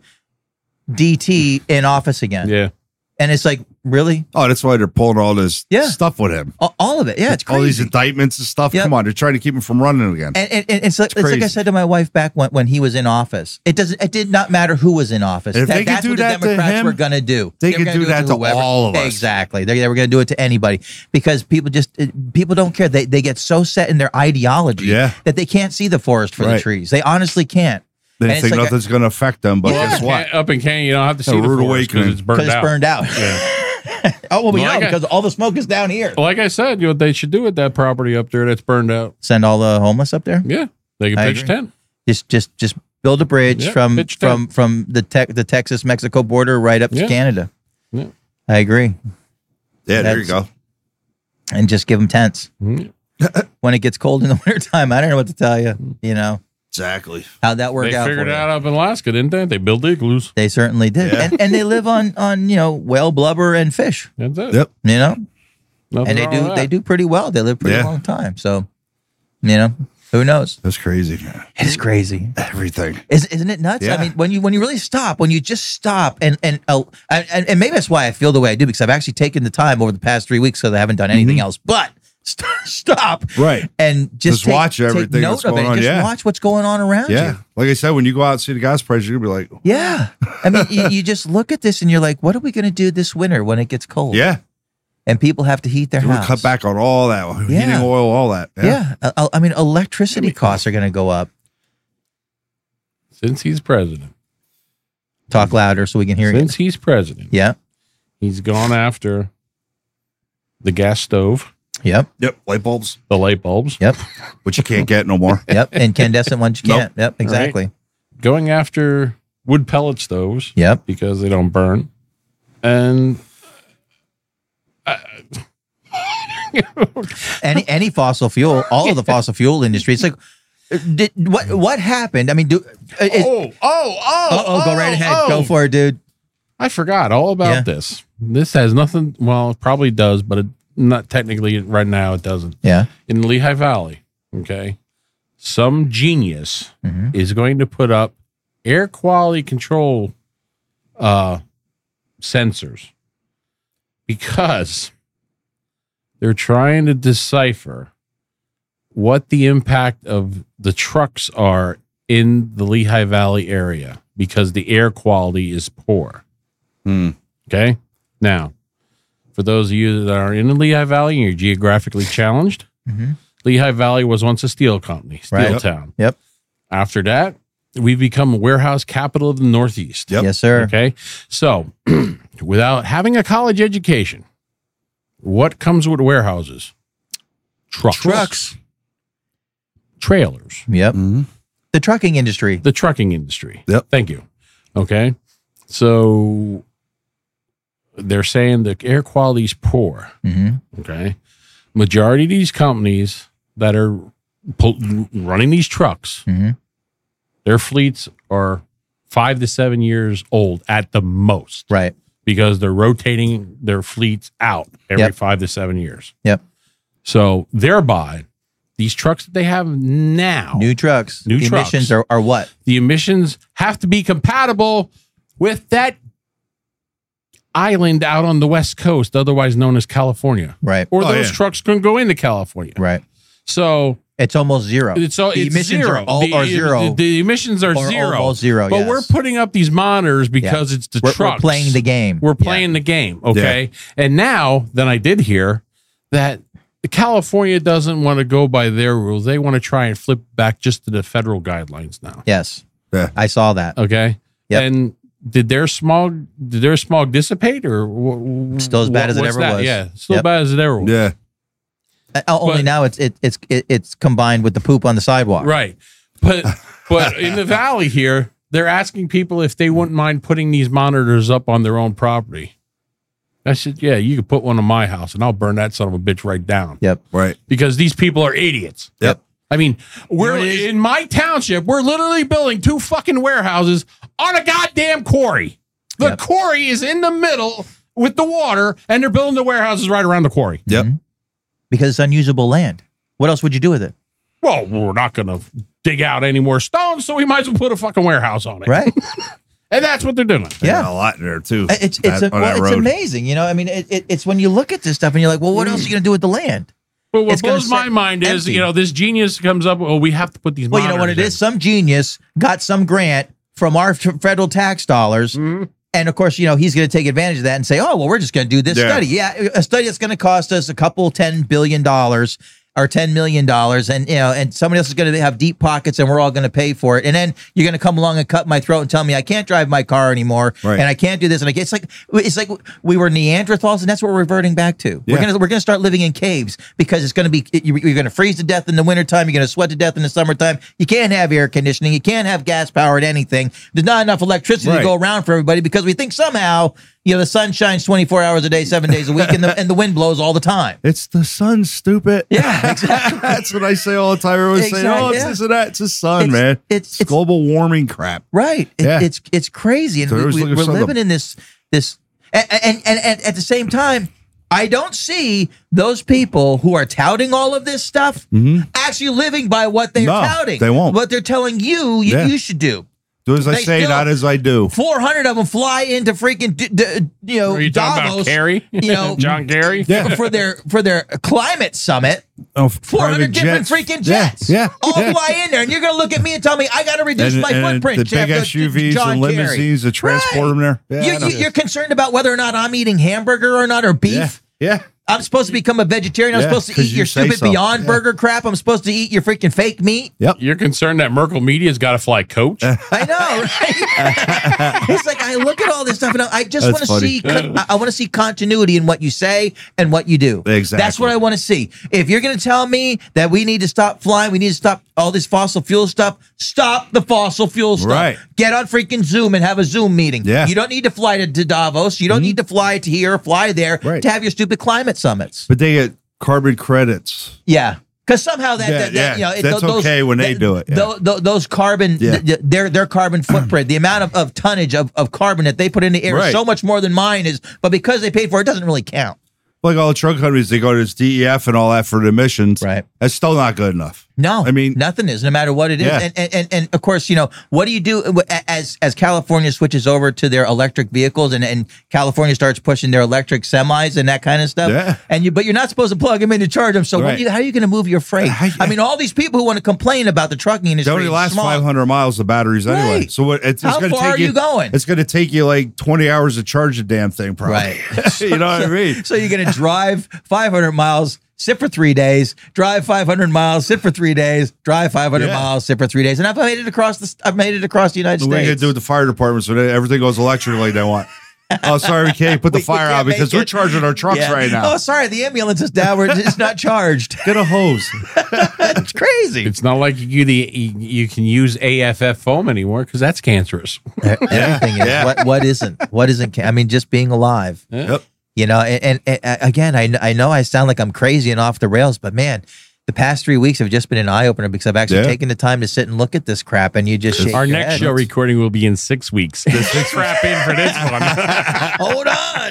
D T in office again. Yeah. And it's like, really? Oh, that's why they're pulling all this Yeah. stuff with him. All, all of it. Yeah, it's crazy. All these indictments and stuff. Yep. Come on, they're trying to keep him from running again. And, and, and it's like It's it's, like I crazy. said to my wife back when, when he was in office. It doesn't. It did not matter who was in office. If That- they could that's do what the that to Democrats him, were going to do. they were could gonna do that to whoever. all of us. Exactly. They, they were going to do it to anybody because people just it- people don't care. They they get so set in their ideology Yeah. that they can't see the forest for the Right. trees. They honestly can't. They And it's think like a- nothing's going to affect them, but Yeah. guess what? Up in Canyon, you don't have to see A the rude forest because awakening. it's burned Because it's out. burned out. Yeah. Oh, well, we Like know I- because all the smoke is down here. Like I said, you know what they should do with that property up there that's burned out? Send all the homeless up there. Yeah, they can I pitch a agree. tent. Just, just, just build a bridge Yeah, from pitch from tent. from the tech the Texas Mexico border right up to Yeah. Canada. Yeah. I agree, Yeah, there you That's- go. and just give them tents Mhm. when it gets cold in the wintertime. I don't know what to tell you. You know Exactly. how'd that work They out? figured for it you? out up in Alaska, didn't they? They built igloos. They certainly did, Yeah. and and they live on on you know whale blubber and fish. That's it. Yep. You know, Nothing and they wrong do with they that. do pretty well. They live pretty Yeah. long time. So, you know, who knows? That's crazy, man. It's crazy. Everything. Isn't, isn't it nuts? Yeah. I mean, when you when you really stop, when you just stop, and and, uh, and and maybe that's why I feel the way I do because I've actually taken the time over the past three weeks because I haven't done anything else but st- stop, Right. and just, Just take, watch take everything note that's of going it. on, Just yeah. watch what's going on around Yeah. you. Like I said, when you go out and see the gas prices, you're going to be like, Yeah, I mean, you, you just look at this and you're like, what are we going to do this winter when it gets cold? yeah. and people have to heat their We're going house. to cut back on all that. Yeah. Heating oil, all that. Yeah, I, I mean, electricity costs are going to go up. Since he's president. Talk louder so we can hear you. Since he's president. Yeah. He's gone after the gas stove, Yep. Yep. Light bulbs, the light bulbs, Yep. which you can't get no more. Yep. Incandescent ones you Nope. can't. Yep. Exactly. going after wood pellet stoves. Yep. Because they don't burn. And any any fossil fuel, all of the fossil fuel industry. It's like, uh, did, what what happened? I mean, do uh, is, oh, oh, oh, oh, oh, go right ahead, oh. go for it, dude. I forgot all about Yeah. this. This has nothing. Well, it probably does, but it, not technically right now. It doesn't. Yeah. In Lehigh Valley, okay, some genius Mhm. is going to put up air quality control uh, sensors because they're trying to decipher what the impact of the trucks are in the Lehigh Valley area because the air quality is poor. Hmm. Okay. Now, for those of you that are in the Lehigh Valley and you're geographically challenged, Mhm. Lehigh Valley was once a steel company, steel Right. town. Yep. After that, we've become a warehouse capital of the Northeast. Yep. Yes, sir. Okay. So, without having a college education, what comes with warehouses? Trucks. Trucks. Trailers. Yep. Mhm. The trucking industry. The trucking industry. Yep. Thank you. Okay. So, they're saying the air quality is poor. Mhm. Okay. Majority of these companies that are pull, running these trucks, Mhm. their fleets are five to seven years old at the most Right. because they're rotating their fleets out every Yep. five to seven years. Yep. So thereby, these trucks that they have now, New trucks. New emissions trucks. are, are what? the emissions have to be compatible with that island out on the West Coast, otherwise known as California. Right. Or Oh, those yeah. trucks couldn't go into California. Right. So It's almost zero. It's, all, the it's emissions zero. Are, all, the, are zero. The, the emissions are or zero. Almost zero. But yes. we're putting up these monitors because yeah. it's the we're, trucks. We're playing the game. We're playing yeah. the game. Okay. Yeah. And now, then I did hear that California doesn't want to go by their rules. They want to try and flip back just to the federal guidelines now. Yes. Yeah. I saw that. Okay. Yep. And did their smog did their smog dissipate or w- still as bad as it ever that? was? Yeah. Still yep. bad as it ever was. Yeah. Uh, only but, now it's it, it's it, it's combined with the poop on the sidewalk. Right. But but in the valley here, they're asking people if they wouldn't mind putting these monitors up on their own property. I said, yeah, you could put one on my house and I'll burn that son of a bitch right down. Yep. Right. Because these people are idiots. Yep. I mean, we're you know in my township, we're literally building two fucking warehouses on a goddamn quarry. The yep. quarry is in the middle with the water, and they're building the warehouses right around the quarry. Yep. Mm-hmm. Because it's unusable land. What else would you do with it? Well, we're not going to dig out any more stones, so we might as well put a fucking warehouse on it. Right. And that's what they're doing. Yeah, a lot in there too. It's it's that, a, well, it's amazing. You know, I mean, it, it, it's when you look at this stuff and you're like, well, what else are you going to do with the land? But what it's blows my mind empty. is, you know, this genius comes up. Oh, we have to put these. Well, you know what it in. is. Some genius got some grant from our f- federal tax dollars, mm-hmm. and of course, you know, he's going to take advantage of that and say, oh, well, we're just going to do this yeah. study. Yeah, a study that's going to cost us a couple ten billion dollars. Or ten million dollars, and you know, and somebody else is going to have deep pockets, and we're all going to pay for it. And then you're going to come along and cut my throat and tell me I can't drive my car anymore, right. and I can't do this. And I get, it's like it's like we were Neanderthals, and that's what we're reverting back to. Yeah. We're gonna we're gonna start living in caves because it's going to be you're going to freeze to death in the wintertime. You're going to sweat to death in the summertime. You can't have air conditioning. You can't have gas powered anything. There's not enough electricity right. to go around for everybody because we think somehow. You know, the sun shines twenty-four hours a day, seven days a week, and the and the wind blows all the time. It's the sun, stupid. Yeah, exactly. That's what I say all the time. Everyone's exactly, saying, "Oh, it's yeah. this and that." It's the sun, it's, man. It's, it's, it's global warming crap. Right. It, yeah. It's it's crazy, and so we, we, we're living living in this this, and, and and and at the same time, I don't see those people who are touting all of this stuff mm-hmm. actually living by what they're no, touting. They won't. What they're telling you, you, yeah. you should do. Do as I They say, still, not as I do. Four hundred of them fly into freaking, d- d- you know, Are you talking Davos, about Kerry? You know, John Kerry? Yeah. for their for their climate summit. Oh, four hundred different jets. freaking jets. Yeah, yeah, all yeah. fly in there, and you're going to look at me and tell me I got to reduce and, my and footprint. the big Jeff, S U Vs John and limousines Kerry. to transport right. them there. Yeah, you, you, you're concerned about whether or not I'm eating hamburger or not, or beef. Yeah. yeah. I'm supposed to become a vegetarian. I'm Yeah, supposed to eat you your say stupid so. Beyond Yeah. Burger crap. I'm supposed to eat your freaking fake meat. Yep. You're concerned that Merkel Media's got to fly coach? I know, right? It's like I look at all this stuff and I just want to see. Con- I want to see continuity in what you say and what you do. Exactly. That's what I want to see. If you're going to tell me that we need to stop flying, we need to stop all this fossil fuel stuff. Stop the fossil fuel stuff. Right. Get on freaking Zoom and have a Zoom meeting. Yeah. You don't need to fly to, to Davos. You don't Mm-hmm. need to fly to here or fly there Right. to have your stupid climate summits. But they get carbon credits. Yeah. Because somehow that, Yeah, that, that yeah. you know, it- That's those, okay when they that- do it, yeah. tho- tho- those carbon, Yeah. th- th- their their carbon footprint, the amount of, of tonnage of, of carbon that they put in the air is Right. so much more than mine is. But because they paid for it, it doesn't really count. Like all the truck companies, they go to this D E F and all that for the emissions. Right. That's still not good enough. No, I mean, nothing is, no matter what it is. Yeah. And, and, and, and of course, you know, what do you do as as California switches over to their electric vehicles and, and California starts pushing their electric semis and that kind of stuff? Yeah. And you, but you're not supposed to plug them in to charge them. So what Right. do you, how are you going to move your freight? I- I mean, all these people who want to complain about the trucking They industry. only and last smog. five hundred miles of batteries anyway. Right. So what, it's, it's How going to far take are you going? It's going to take you like twenty hours to charge the damn thing, probably. Right. You know what I mean? So you're going to drive five hundred miles, sit for three days, drive five hundred miles, sit for three days, drive five hundred Yeah. miles, sit for three days, and I've made it across the. I've made it across the United What are you going States. to do with the fire department so that everything goes electric like they want? Oh, sorry, we can't put the We- we fire can't out because make we're it. charging our trucks Yeah. right now. Oh, sorry, the ambulance is down. We're it's not charged. Get a hose. It's crazy. It's not like you, you, you can use A F F foam anymore because that's cancerous. Everything is. Yeah. What what isn't? What isn't? I mean, just being alive. Yep. You know, and, and, and again, I, I know I sound like I'm crazy and off the rails, but man, the past three weeks have just been an eye opener because I've actually Yeah. taken the time to sit and look at this crap, and you just shake Our your next head. show recording will be in six weeks. Strap in for this one. Hold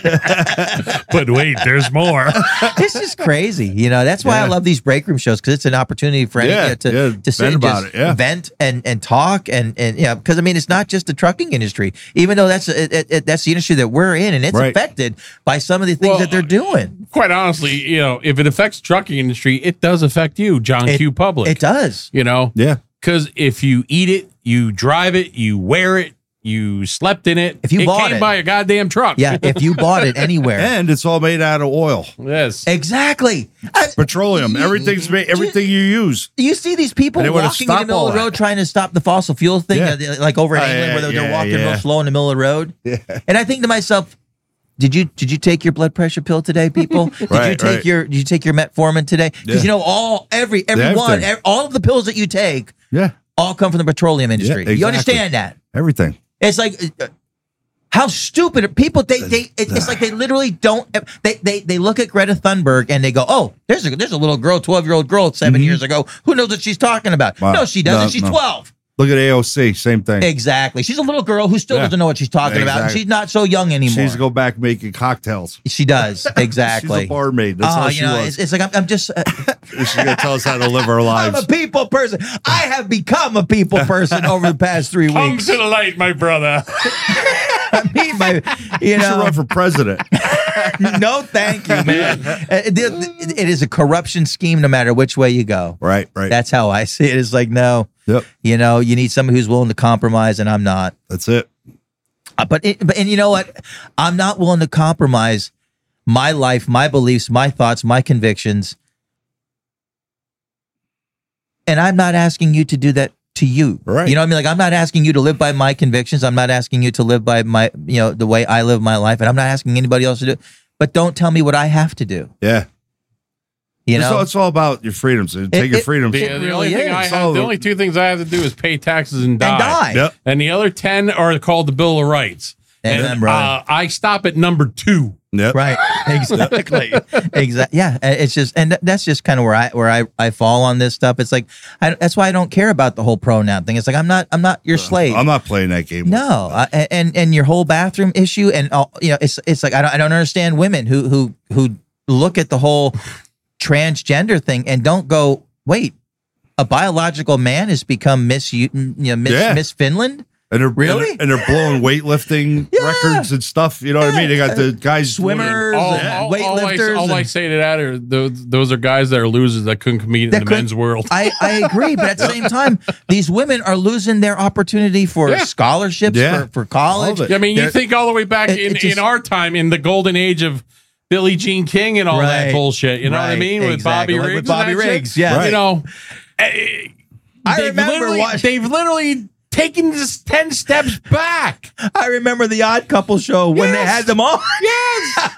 on. But wait, there's more. This is crazy. You know, that's why I Yeah. love these break room shows because it's an opportunity for Yeah, any, to, yeah, to sit vent and about just it, yeah. vent and, and talk and, and yeah, because I mean, it's not just the trucking industry, even though that's it, it, it- that's the industry that we're in and it's Right. affected by some of the things Well, that they're doing. quite honestly, you know, if it affects the trucking industry, it does affect you, John It- Q. Public. It does. You know? Yeah. Because if you eat it, you drive it, you wear it, you slept in it, If you it bought came it. by a goddamn truck. Yeah, if you bought it anywhere. And it's all made out of oil. Yes. Exactly. I- Petroleum. Everything's made, everything you use. You see these people And they wanna walking in the stop middle all of the that. road trying to stop the fossil fuel thing, Yeah. uh, like over in Oh, England yeah, where they're, they're yeah, walking yeah. real slow in the middle of the road. Yeah. And I think to myself, did you did you take your blood pressure pill today, people? Did you Right, take right. your did you take your metformin today? Because Yeah. you know all every every one Everything. ev- all of the pills that you take Yeah. all come from the petroleum industry. Yeah, You exactly. understand that? Everything. It's like uh, how stupid are people they they it, it's like they literally don't they, they they look at Greta Thunberg and they go, oh, there's a there's a little girl, twelve year old girl seven years ago who knows what she's talking about. Wow. No, she doesn't. No, she's no. twelve. Look at A O C. Same thing. Exactly. She's a little girl who still Yeah. doesn't know what she's talking about, and Exactly. she's not so young anymore. She needs to go back making cocktails. She does exactly. She's a barmaid. That's oh, how you she know, was. it's, it's like I'm, I'm just. Uh, She's going to tell us how to live our I'm lives. a people person. I have become a people person over the past three Come weeks. to the light, my brother. I mean, my, you You should know, run for president. no, thank you, man. Uh, It, it- it is a corruption scheme, no matter which way you go. Right, right. That's how I see it. It's like, no, Yep. you know, you need somebody who's willing to compromise, and I'm not. That's it. Uh, but, it, but and you know what? I'm not willing to compromise my life, my beliefs, my thoughts, my convictions, and I'm not asking you to do that to you. Right. You know what I mean? Like, I'm not asking you to live by my convictions. I'm not asking you to live by my, you know, the way I live my life, and I'm not asking anybody else to do it. But don't tell me what I have to do. Yeah. You it's, know, all, it's all about your freedoms. Take It- your it- freedoms. The, It the really only thing is. I It's have, all- the only two things I have to do is pay taxes and die. and die. Yep. And the other ten are called the Bill of Rights. Amen, and brother. uh, I stop at number two. Yep. Right. Exactly. Exactly. Yeah. and It's just, and th- that's just kind of where I where I, I fall on this stuff. It's like I, that's why I don't care about the whole pronoun thing. It's like I'm not I'm not your slave. I'm not playing that game. No, I, and and your whole bathroom issue, and all, you know, it's it's like I don't I don't understand women who who who look at the whole transgender thing and don't go, wait, a biological man has become Miss you know Miss Yeah. Miss Finland. And they're Really? and they're, and they're blowing weightlifting Yeah. records and stuff. You know what I mean? They got the guys Swimmers, All, and all, all, I, weightlifters. all I and- say to that are those, those are guys that are losers that couldn't compete in That the couldn't- men's world. I, I agree, but at the same time, these women are losing their opportunity for Yeah. scholarships Yeah. for, for college. All of I mean, you They're- think all the way back it- in, it just- in our time, in the golden age of Billie Jean King and all that Right. bullshit. You know what I Right. mean? With Exactly. Bobby Like Riggs. with Bobby and that shit. Riggs, yeah. Right. You know, eh, I they've remember literally, watching- they've literally taken just ten steps back. I remember the Odd Couple show when they Yes. had them on. Yes.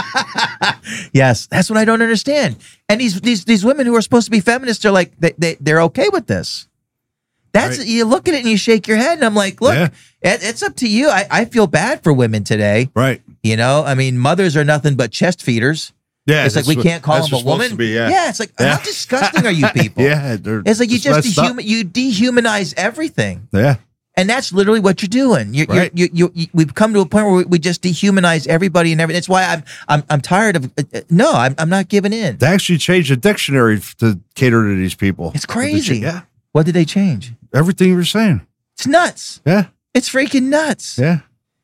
Yes, that's what I don't understand. And these these these women who are supposed to be feminists are like they, they they're okay with this. That's Right. you look at it and you shake your head, and I'm like, look, Yeah. it, it's up to you. I, I feel bad for women today. Right. You know, I mean, mothers are nothing but chest feeders. Yeah. It's like that's we what- can't call that's them a what's supposed woman. to be, yeah. it's like Yeah. how disgusting are you people? Yeah. they're- It's like you it's just messed up. dehuman, you dehumanize everything. Yeah. And that's literally what you're doing. You're, Right. you're, you you we've come to a point where we, we just dehumanize everybody and everything. That's why I'm I'm I'm tired of. Uh, uh, no, I'm I'm not giving in. They actually changed the dictionary f- to cater to these people. It's crazy. Yeah. What did they change? Everything you were saying. It's nuts. Yeah. It's freaking nuts. Yeah.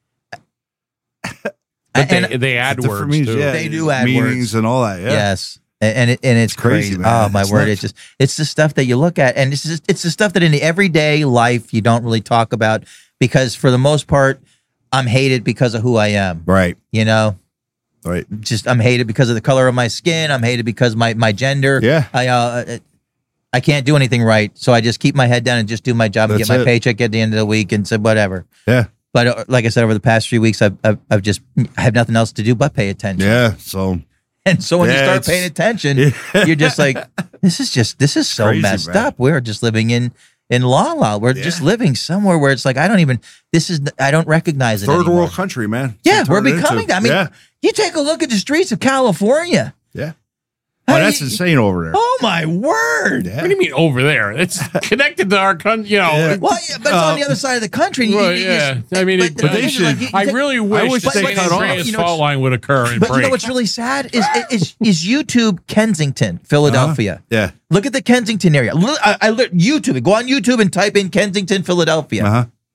But And- they, they add Different words meanings, too. yeah. They do add meanings words. and all that. Yeah. Yes. And and, it, and it's, It's crazy, crazy. man. Oh my It's word! nuts. It's just it's the stuff that you look at, and it's just, it's the stuff that in the everyday life you don't really talk about because for the most part, I'm hated because of who I am. Right. You know, Right. just I'm hated because of the color of my skin. I'm hated because my my gender. Yeah. I uh, I can't do anything right, so I just keep my head down and just do my job and That's get my it. paycheck at the end of the week and say whatever. Yeah. But uh, like I said, over the past few weeks, I've, I've I've just I have nothing else to do but pay attention. Yeah. So And so when Yeah, you start it's- paying attention, Yeah. you're just like, this is just this is so crazy, messed man. up. We're just living in in la la. We're just Yeah. living somewhere where it's like I don't even. This is I don't recognize it. third anymore. world country, man. Yeah, That's we're what it turned becoming. into. I mean, yeah. you take a look at the streets of California. Yeah. How Oh, do that's you- insane over there. Oh my word! Yeah. What do you mean over there? It's connected to our country. You know, Yeah. Well, yeah, but it's on the other side of the country. You- Well, you- you yeah. just- I mean, it- the but they thing is, should- you- I you- really wish wish the they San cut off. Andreas You know fault what's- line would occur and But you break. know what's really sad is is is YouTube Kensington, Philadelphia. Yeah. Look at the Kensington area. Look, I, I look- YouTube it. Go on YouTube and type in Kensington, Philadelphia. Uh huh.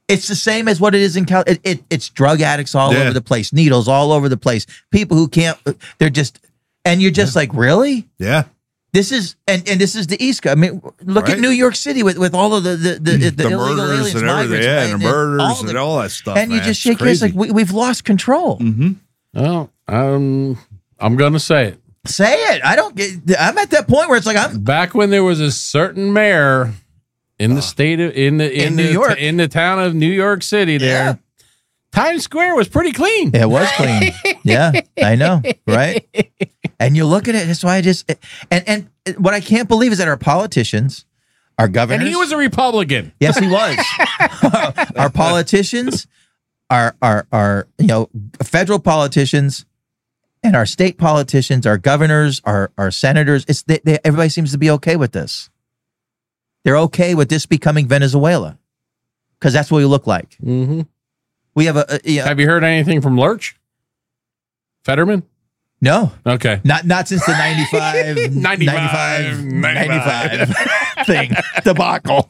It's the same as what it is in Cal. It, it, it's drug addicts all Yeah. over the place, needles all over the place, people who can't. They're just, and you're just like, really? Yeah. This is and, and this is the East Coast. I mean, look Right. at New York City with, with all of the the, the, the, The illegal murders aliens, and everything, migrants, yeah, right? and the murders all and the- all that stuff, And you man. just It's shake your head like crazy. we, we've lost control. Mm-hmm. Well, um, I'm gonna say it. Say it. I don't get. I'm at that point where it's like I'm Back when there was a certain mayor in the state of in the in, In the, New York. in the town of New York City, there, Yeah. Times Square was pretty clean. It was clean. Yeah, I know, right? And you look at it. That's why I just and and what I can't believe is that our politicians, our governors, And he was a Republican. yes, he was. Our politicians, our our our you know federal politicians, and our state politicians, our governors, our our senators. It's they, they, everybody seems to be okay with this. They're okay with this becoming Venezuela because that's what we look like. Mm-hmm. We have a, a you know, Have you heard anything from Lurch? Fetterman? no. Okay. Not not since the ninety-five, ninety-five, ninety-five, ninety-five thing debacle.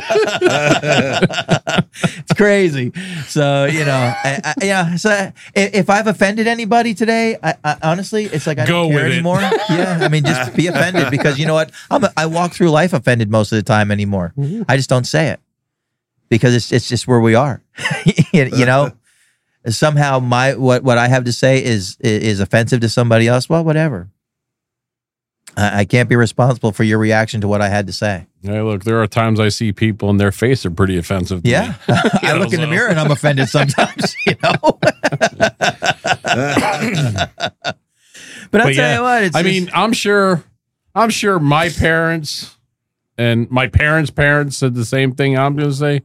It's crazy. So you know, I, I, yeah. So if, if I've offended anybody today, I, I, honestly, it's like I Go don't care with it. anymore. Yeah, I mean, just be offended because you know what? I'm a, I walk through life offended most of the time anymore. I just don't say it because it's it's just where we are. you, you know. Somehow my what, what I have to say is is offensive to somebody else. Well, whatever. I, I can't be responsible for your reaction to what I had to say. Hey, look, there are times I see people and their face are pretty offensive to Yeah, me. I You know, look in the so- mirror and I'm offended sometimes. You know. But I'll But tell yeah, you what. It's I just- mean, I'm sure, I'm sure my parents and my parents' parents said the same thing. I'm going to say,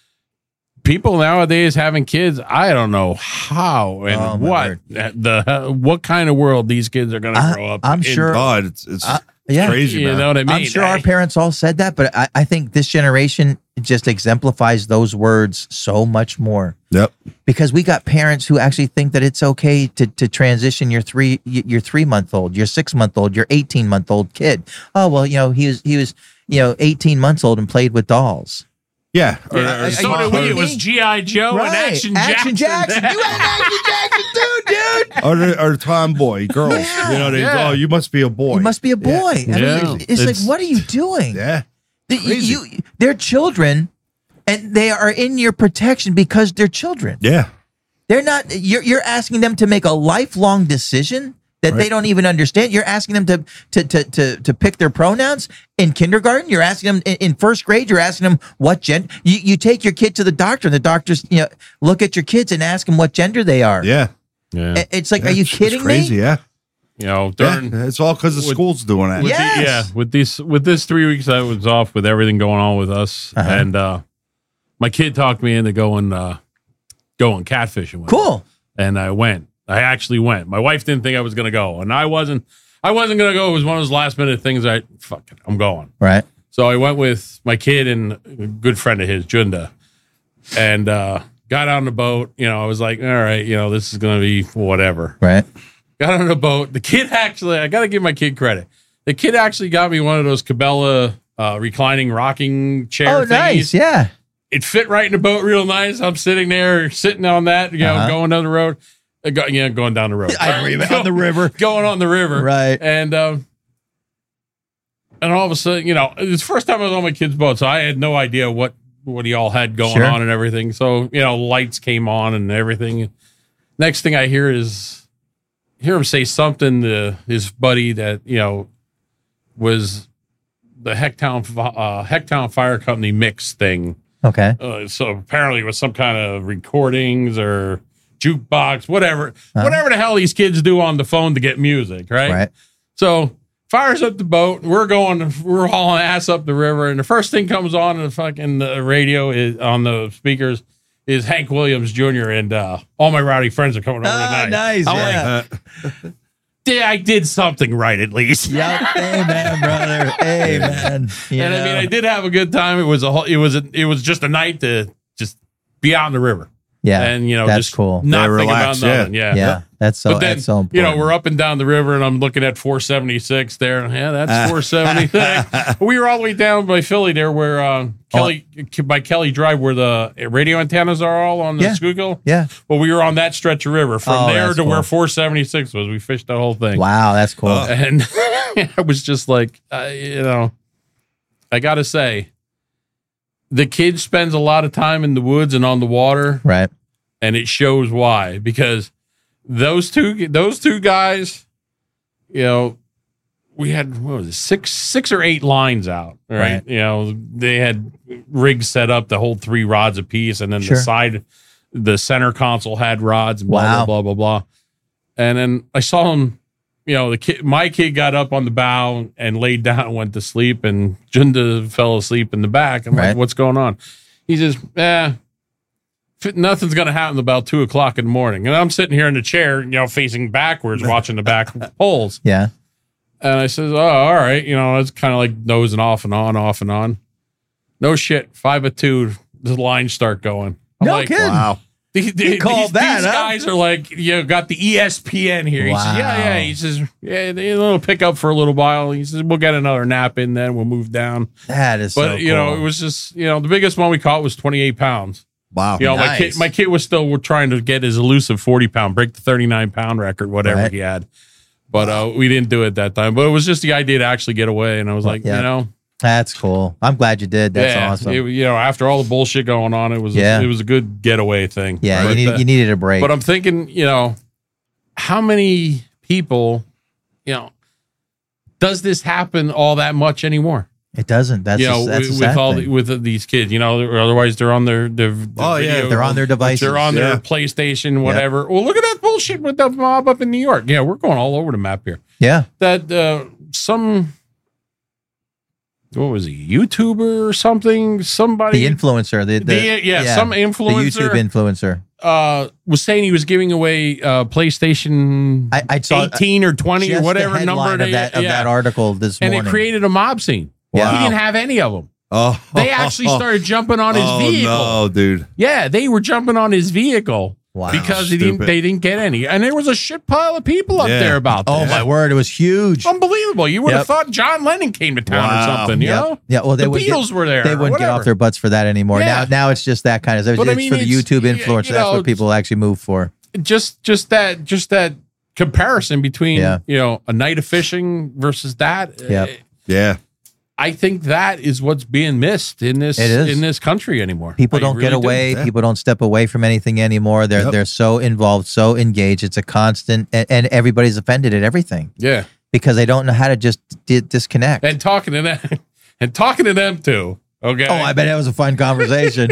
people nowadays having kids, I don't know how and Oh, my what word. the what kind of world these kids are going to I- grow up. I'm in. sure- God, it's it's Uh, yeah. crazy, You man. know what I mean? I'm sure our I- parents all said that, but I, I think this generation just exemplifies those words so much more. Yep. Because we got parents who actually think that it's okay to to transition your three your three month old, your six month old, your eighteen month old kid. Oh well, you know he was he was you know eighteen months old and played with dolls. Yeah. Or- Yeah, or I- So Are you did we. kidding It was me? G I. Joe and Action, Action Jackson. Jackson. You had Action Jackson too, dude. or, the- or tomboy girls. Yeah. You know, they Yeah. oh, you must be a boy. You must be a boy. I mean, Yeah. it's, it's, It's- like, what are you doing? Yeah. The- crazy. you, they're children, and they are in your protection because they're children. Yeah. They're not. You're you're asking them to make a lifelong decision that they Right. don't even understand. You're asking them to to to to to pick their pronouns in kindergarten. You're asking them in, in first grade. You're asking them what gender. You you take your kid to the doctor, and the doctors you know look at your kids and ask them what gender they are. Yeah. Yeah. I- It's like, Yeah, are you it's- kidding it's crazy, me? yeah. You know, Yeah. during It's all because the With- school's doing that. with Yes. the, yeah, with these with this three weeks I was off with everything going on with us, Uh-huh. and uh, my kid talked me into going uh, going catfishing with him. Cool. And I went. I actually went. My wife didn't think I was going to go, and I wasn't. I wasn't going to go. It was one of those last minute things. I fuck it, I'm going. Right. So I went with my kid and a good friend of his, Junda, and uh, got on the boat. You know, I was like, all right, you know, this is going to be whatever. Right. Got on the boat. The kid actually, I got to give my kid credit. The kid actually got me one of those Cabela uh, reclining rocking chair Oh, thingies. nice. Yeah. It fit right in the boat real nice. I'm sitting there, sitting on that, you know, Uh-huh. going down the road. Uh, go, yeah, going down the road. I agree, man. On the river. Going on the river. Right. And, um, and all of a sudden, you know, it's the first time I was on my kid's boat, so I had no idea what, what he all had going Sure. on and everything. So, you know, lights came on and everything. Next thing I hear is, hear him say something to his buddy that, you know, was the Hecktown, uh, Hecktown Fire Company mix thing. Okay. Uh, so apparently it was some kind of recordings or jukebox, whatever, whatever the hell these kids do on the phone to get music, right? Right. So fires up the boat. We're going, we're hauling ass up the river, and the first thing comes on the fucking uh, radio is on the speakers is Hank Williams Junior and uh, all my rowdy friends are coming over Ah, tonight. nice. I'm Yeah. like, yeah, I did something right at least. Yep. Amen, brother. Amen. You and I mean, know. I did have a good time. It was a whole, it was a, it was just a night to just be out in the river. Yeah, and you know, that's just cool. not Yeah, thinking relax, about nothing. Yeah, yeah, that's so But then, that's so important. you know, we're up and down the river, and I'm looking at four seventy-six there. Yeah, that's four seventy-six. We were all the way down by Philly there, where uh, Kelly by Kelly Drive, where the radio antennas are all on the Yeah. Schuylkill. Yeah. Well, we were on that stretch of river from Oh, there that's to cool. where four seventy-six was. We fished the whole thing. Wow, that's cool. And I was just like, uh, you know, I got to say, the kid spends a lot of time in the woods and on the water. Right. And it shows why, because those two, those two guys, you know, we had, what was it, six, six or eight lines out, right? Right. You know, they had rigs set up to hold three rods apiece, and then Sure. the side, the center console had rods, and blah, Wow. blah, blah, blah, blah. And then I saw him, you know, the kid, my kid got up on the bow and laid down and went to sleep, and Junda fell asleep in the back. I'm Right. like, what's going on? He says, eh, f- nothing's going to happen about two o'clock in the morning. And I'm sitting here in the chair, you know, facing backwards, watching the back holes. Yeah. And I says, oh, all right. You know, it's kind of like nosing off and on, off and on. No shit. Five of two, the lines start going. I'm No like, kidding. Wow. These, He called these, that, these huh? guys are like, you know, got the E S P N here. He says, yeah, Wow. yeah. He says, yeah, they a little pick up for a little while. He says, we'll get another nap in, then we'll move down. That is But so you know, cool. it was just, you know, the biggest one we caught was twenty-eight pounds. Wow. You know, my Nice. kid, my kid was still trying to get his elusive forty pound, break the thirty-nine pound record, whatever Right. he had. But uh, we didn't do it that time. But it was just the idea to actually get away. And I was like, Yeah. you know, That's cool. I'm glad you did. That's yeah, awesome. it- you know, after all the bullshit going on, it was Yeah. a, it was a good getaway thing. yeah, But, you, need, uh, you needed a break. But I'm thinking, you know, how many people, you know, does this happen all that much anymore? it doesn't. That's you a- know, that's a with, sad with all thing. the, with these kids, you know, or otherwise they're on their, their, their Oh, yeah, video- they're on their devices. They're on Yeah. their PlayStation, whatever. Well, look at that bullshit with the mob up in New York. Yeah, we're going all over the map here. yeah. That uh, some, what was he, YouTuber or something? Somebody, The influencer. The, the, The- yeah, some The influencer. YouTube influencer. uh, was saying he was giving away uh, PlayStation I, I saw eighteen or twenty or just whatever the number headline they, of that, of yeah. that article this and morning. it created a mob scene. Wow. He didn't have any of them. Oh, They actually started jumping on his oh, vehicle. no, dude. Yeah, they were jumping on his vehicle Wow. because he didn't, Stupid. they didn't get any. And there was a shit pile of people up Yeah. there about this. Oh my word! It was huge. Unbelievable. You would have Yep. thought John Lennon came to town or Wow. something, you yeah, know? yeah. Well, they the would Beatles get, were there. They or wouldn't get whatever. off their butts for that anymore. Yeah. Now, now it's just that kind of. It's But I mean, for the it's- YouTube you influencer. know, That's what people actually move for. Just just that just that comparison between Yeah. you know a night of fishing versus that. Yep. uh, Yeah. I think that is what's being missed in this It is. in this country anymore. People I don't really get do. away. Yeah. People don't step away from anything anymore. They're Yep. they're so involved, so engaged. It's a constant, and, and everybody's offended at everything Yeah. because they don't know how to just di- disconnect. And talking to them and talking to them too. Okay. oh, I bet it was a fun conversation.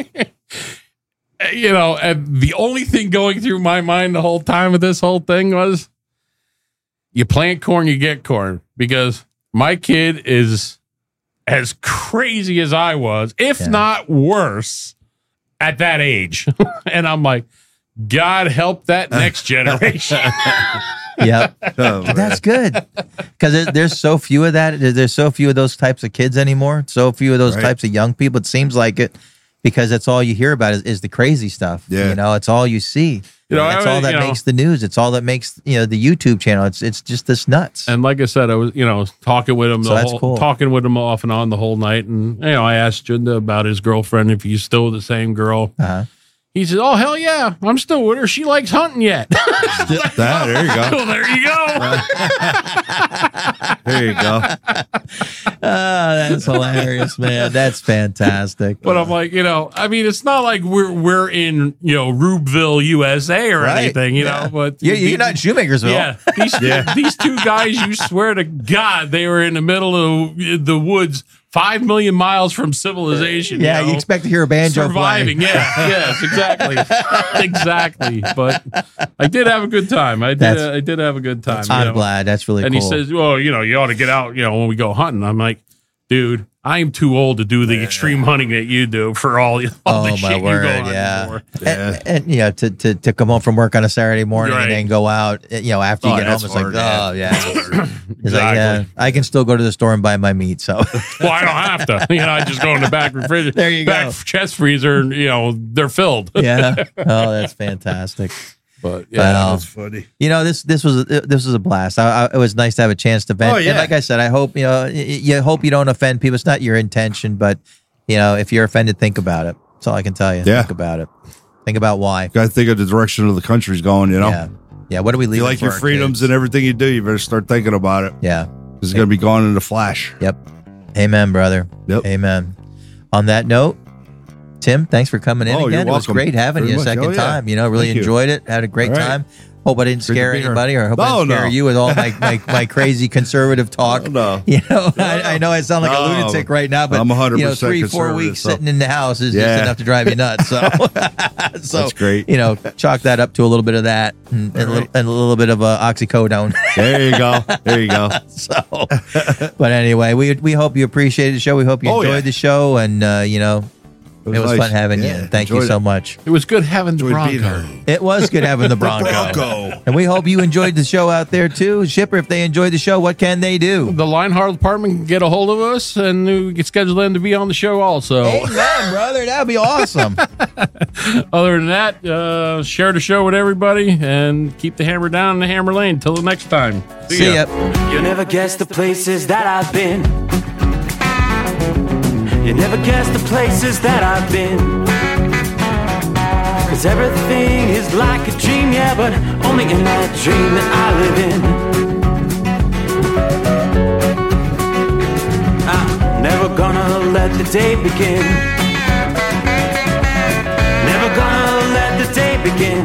You know, and the only thing going through my mind the whole time of this whole thing was you plant corn, you get corn. Because my kid is as crazy as I was, if Yeah. not worse, at that age. And I'm like, God help that next generation. Yep. Oh, But that's good because there, there's so few of that. There- There's so few of those types of kids anymore. So few of those Right. types of young people. It seems like it because that's all you hear about is, is the crazy stuff. Yeah. You know, it's all you see. You know, that's I- all that you know- makes the news. It's all that makes you know the YouTube channel. It's it's just this nuts. And like I said, I was, you know, talking with him, So the that's whole, cool. talking with him off and on the whole night. And, you know, I asked Junda about his girlfriend, if he's still the same girl. Uh-huh. He said, oh, hell yeah, I'm still with her. She likes hunting yet. that. There you go. Well, there you go. There you go. Oh, that's hilarious, man. That's fantastic. But I'm like, you know, I mean, it's not like we're we're in, you know, Rubeville, U S A or Right. anything, you Yeah. know, but Yeah, you're not in Shoemakersville. Yeah, these, Yeah. these two guys, you swear to God, they were in the middle of the woods, five million miles from civilization. Yeah, you, you know? expect to hear a banjo surviving. playing. Yeah, yes, exactly, exactly. But I did have a good time. I did. That's- Uh, I did have a good time. you I'm know? glad. That's really And cool. he says, "Well, you know, you ought to get out. You know, when we go hunting." I'm like, "Dude, I'm too old to do the yeah. extreme hunting that you do for all, all oh, the shit my word, you go yeah. on yeah. And, and yeah, to, to to come home from work on a Saturday morning right. and then go out, you know, after you oh, get home, it's hard, like, oh, yeah. It's exactly. like, yeah, I can still go to the store and buy my meat, so. Well, I don't have to. You know, I just go in the back refrigerator. There you back go. chest freezer, and, you know, they're filled. Yeah. Oh, that's fantastic. But yeah, well, that's funny. You know, this this was this was a blast. I, I, it was nice to have a chance to vent. Oh, yeah. And like I said, I hope you know y- you hope you don't offend people. It's not your intention, but you know, if you're offended, think about it. That's all I can tell you. Yeah. Think about it. Think about why. Got to think of the direction of the country's going. You know. Yeah. Yeah. What do we leave? You like your freedoms and everything you do. You better start thinking about it. Yeah. It's going to be gone in a flash. Yep. Amen, brother. Yep. Amen. On that note, Tim, thanks for coming in Oh, again. you're It was welcome. great having Very you a much. second Oh, yeah. time. You know, really Thank you. enjoyed it. Had a great All right. time. Hope I didn't Great to scare be here. anybody, or hope I No, didn't scare no. you with all my, my, my crazy conservative talk. No, no. You know, I, I know I sound like No. a lunatic right now, but I'm one hundred you know, percent three, four conservative, weeks so- sitting in the house is Yeah. just enough to drive you nuts. So, so That's great. You know, chalk that up to a little bit of that and, and, a, little, and a little bit of uh, oxycodone. There you go. There you go. So, but anyway, we we hope you appreciated the show. We hope you Oh, enjoyed yeah. the show, and uh, you know, it was, nice. fun having Yeah, you. Thank you enjoyed so it. much. it was good having the Enjoyed being Bronco. here. It was good having the Bronco. Bronco. And we hope you enjoyed the show out there too. Shipper, if they enjoyed the show, what can they do? The Lineheart department can get a hold of us, and we can schedule them to be on the show also. Amen, brother. That'd be awesome. Other than that, uh, share the show with everybody, and keep the hammer down in the hammer lane. Till the next time. See ya. You'll never guess the places that I've been. You never guess the places that I've been. Cause everything is like a dream, yeah, but only in that dream that I live in. I'm never gonna let the day begin. Never gonna let the day begin.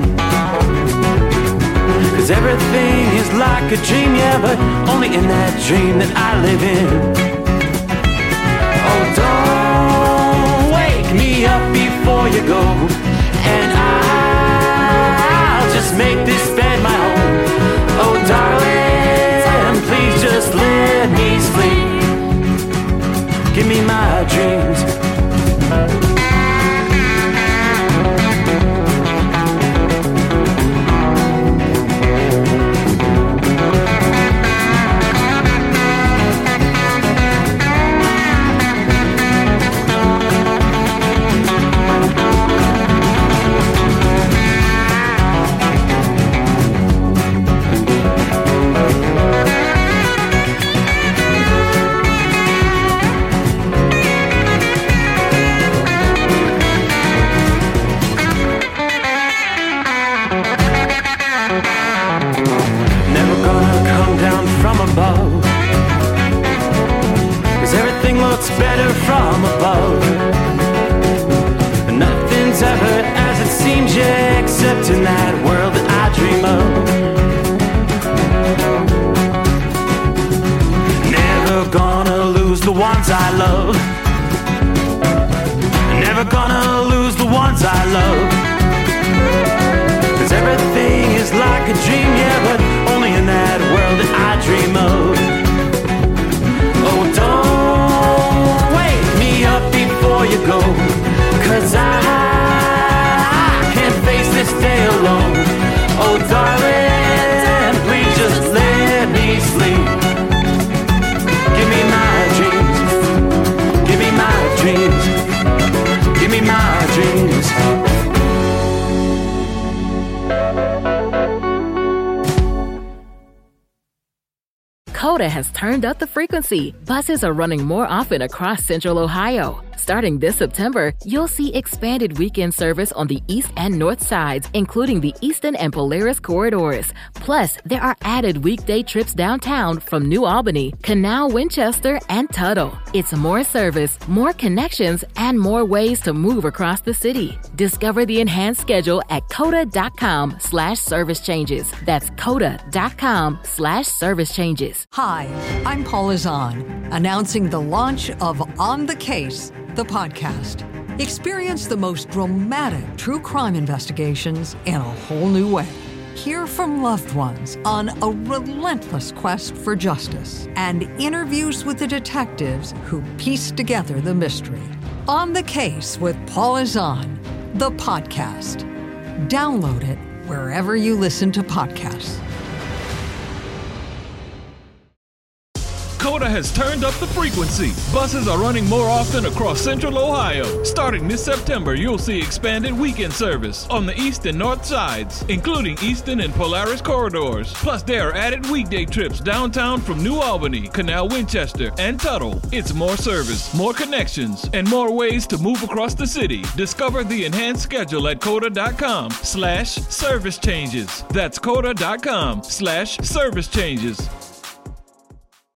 Cause everything is like a dream, yeah, but only in that dream that I live in. Oh, don't wake me up before you go, and I'll just make this bed my home. Oh, darling, please just let me sleep. Give me my dreams. Never gonna come down from above, cause everything looks better from above. Nothing's ever as it seems, yeah, except in that world that I dream of. Never gonna lose the ones I love. Never gonna lose the ones I love. Cause everything is like a dream, yeah, but only in that world that I dream of. Oh, don't wake me up before you go, cause I can't face this day alone. Oh, darling, please just let me sleep. Give me my dreams. Give me my dreams. Give me my dreams. Coda has turned up the frequency. Buses are running more often across Central Ohio. Starting this September, you'll see expanded weekend service on the east and north sides, including the Eastern and Polaris corridors. Plus, there are added weekday trips downtown from New Albany, Canal, Winchester, and Tuttle. It's more service, more connections, and more ways to move across the city. Discover the enhanced schedule at coda.com slash service changes. That's coda.com slash service changes. Hi, I'm Paula Zahn, announcing the launch of On the Case, the podcast. Experience the most dramatic true crime investigations in a whole new way. Hear from loved ones on a relentless quest for justice and interviews with the detectives who piece together the mystery. On the Case with Paul Azan, the podcast. Download it wherever you listen to podcasts. COTA has turned up the frequency. Buses are running more often across Central Ohio. Starting this September, you'll see expanded weekend service on the east and north sides, including Eastern and Polaris corridors. Plus, there are added weekday trips downtown from New Albany, Canal Winchester, and Tuttle. It's more service, more connections, and more ways to move across the city. Discover the enhanced schedule at COTA.com slash service changes. That's COTA.com slash service changes.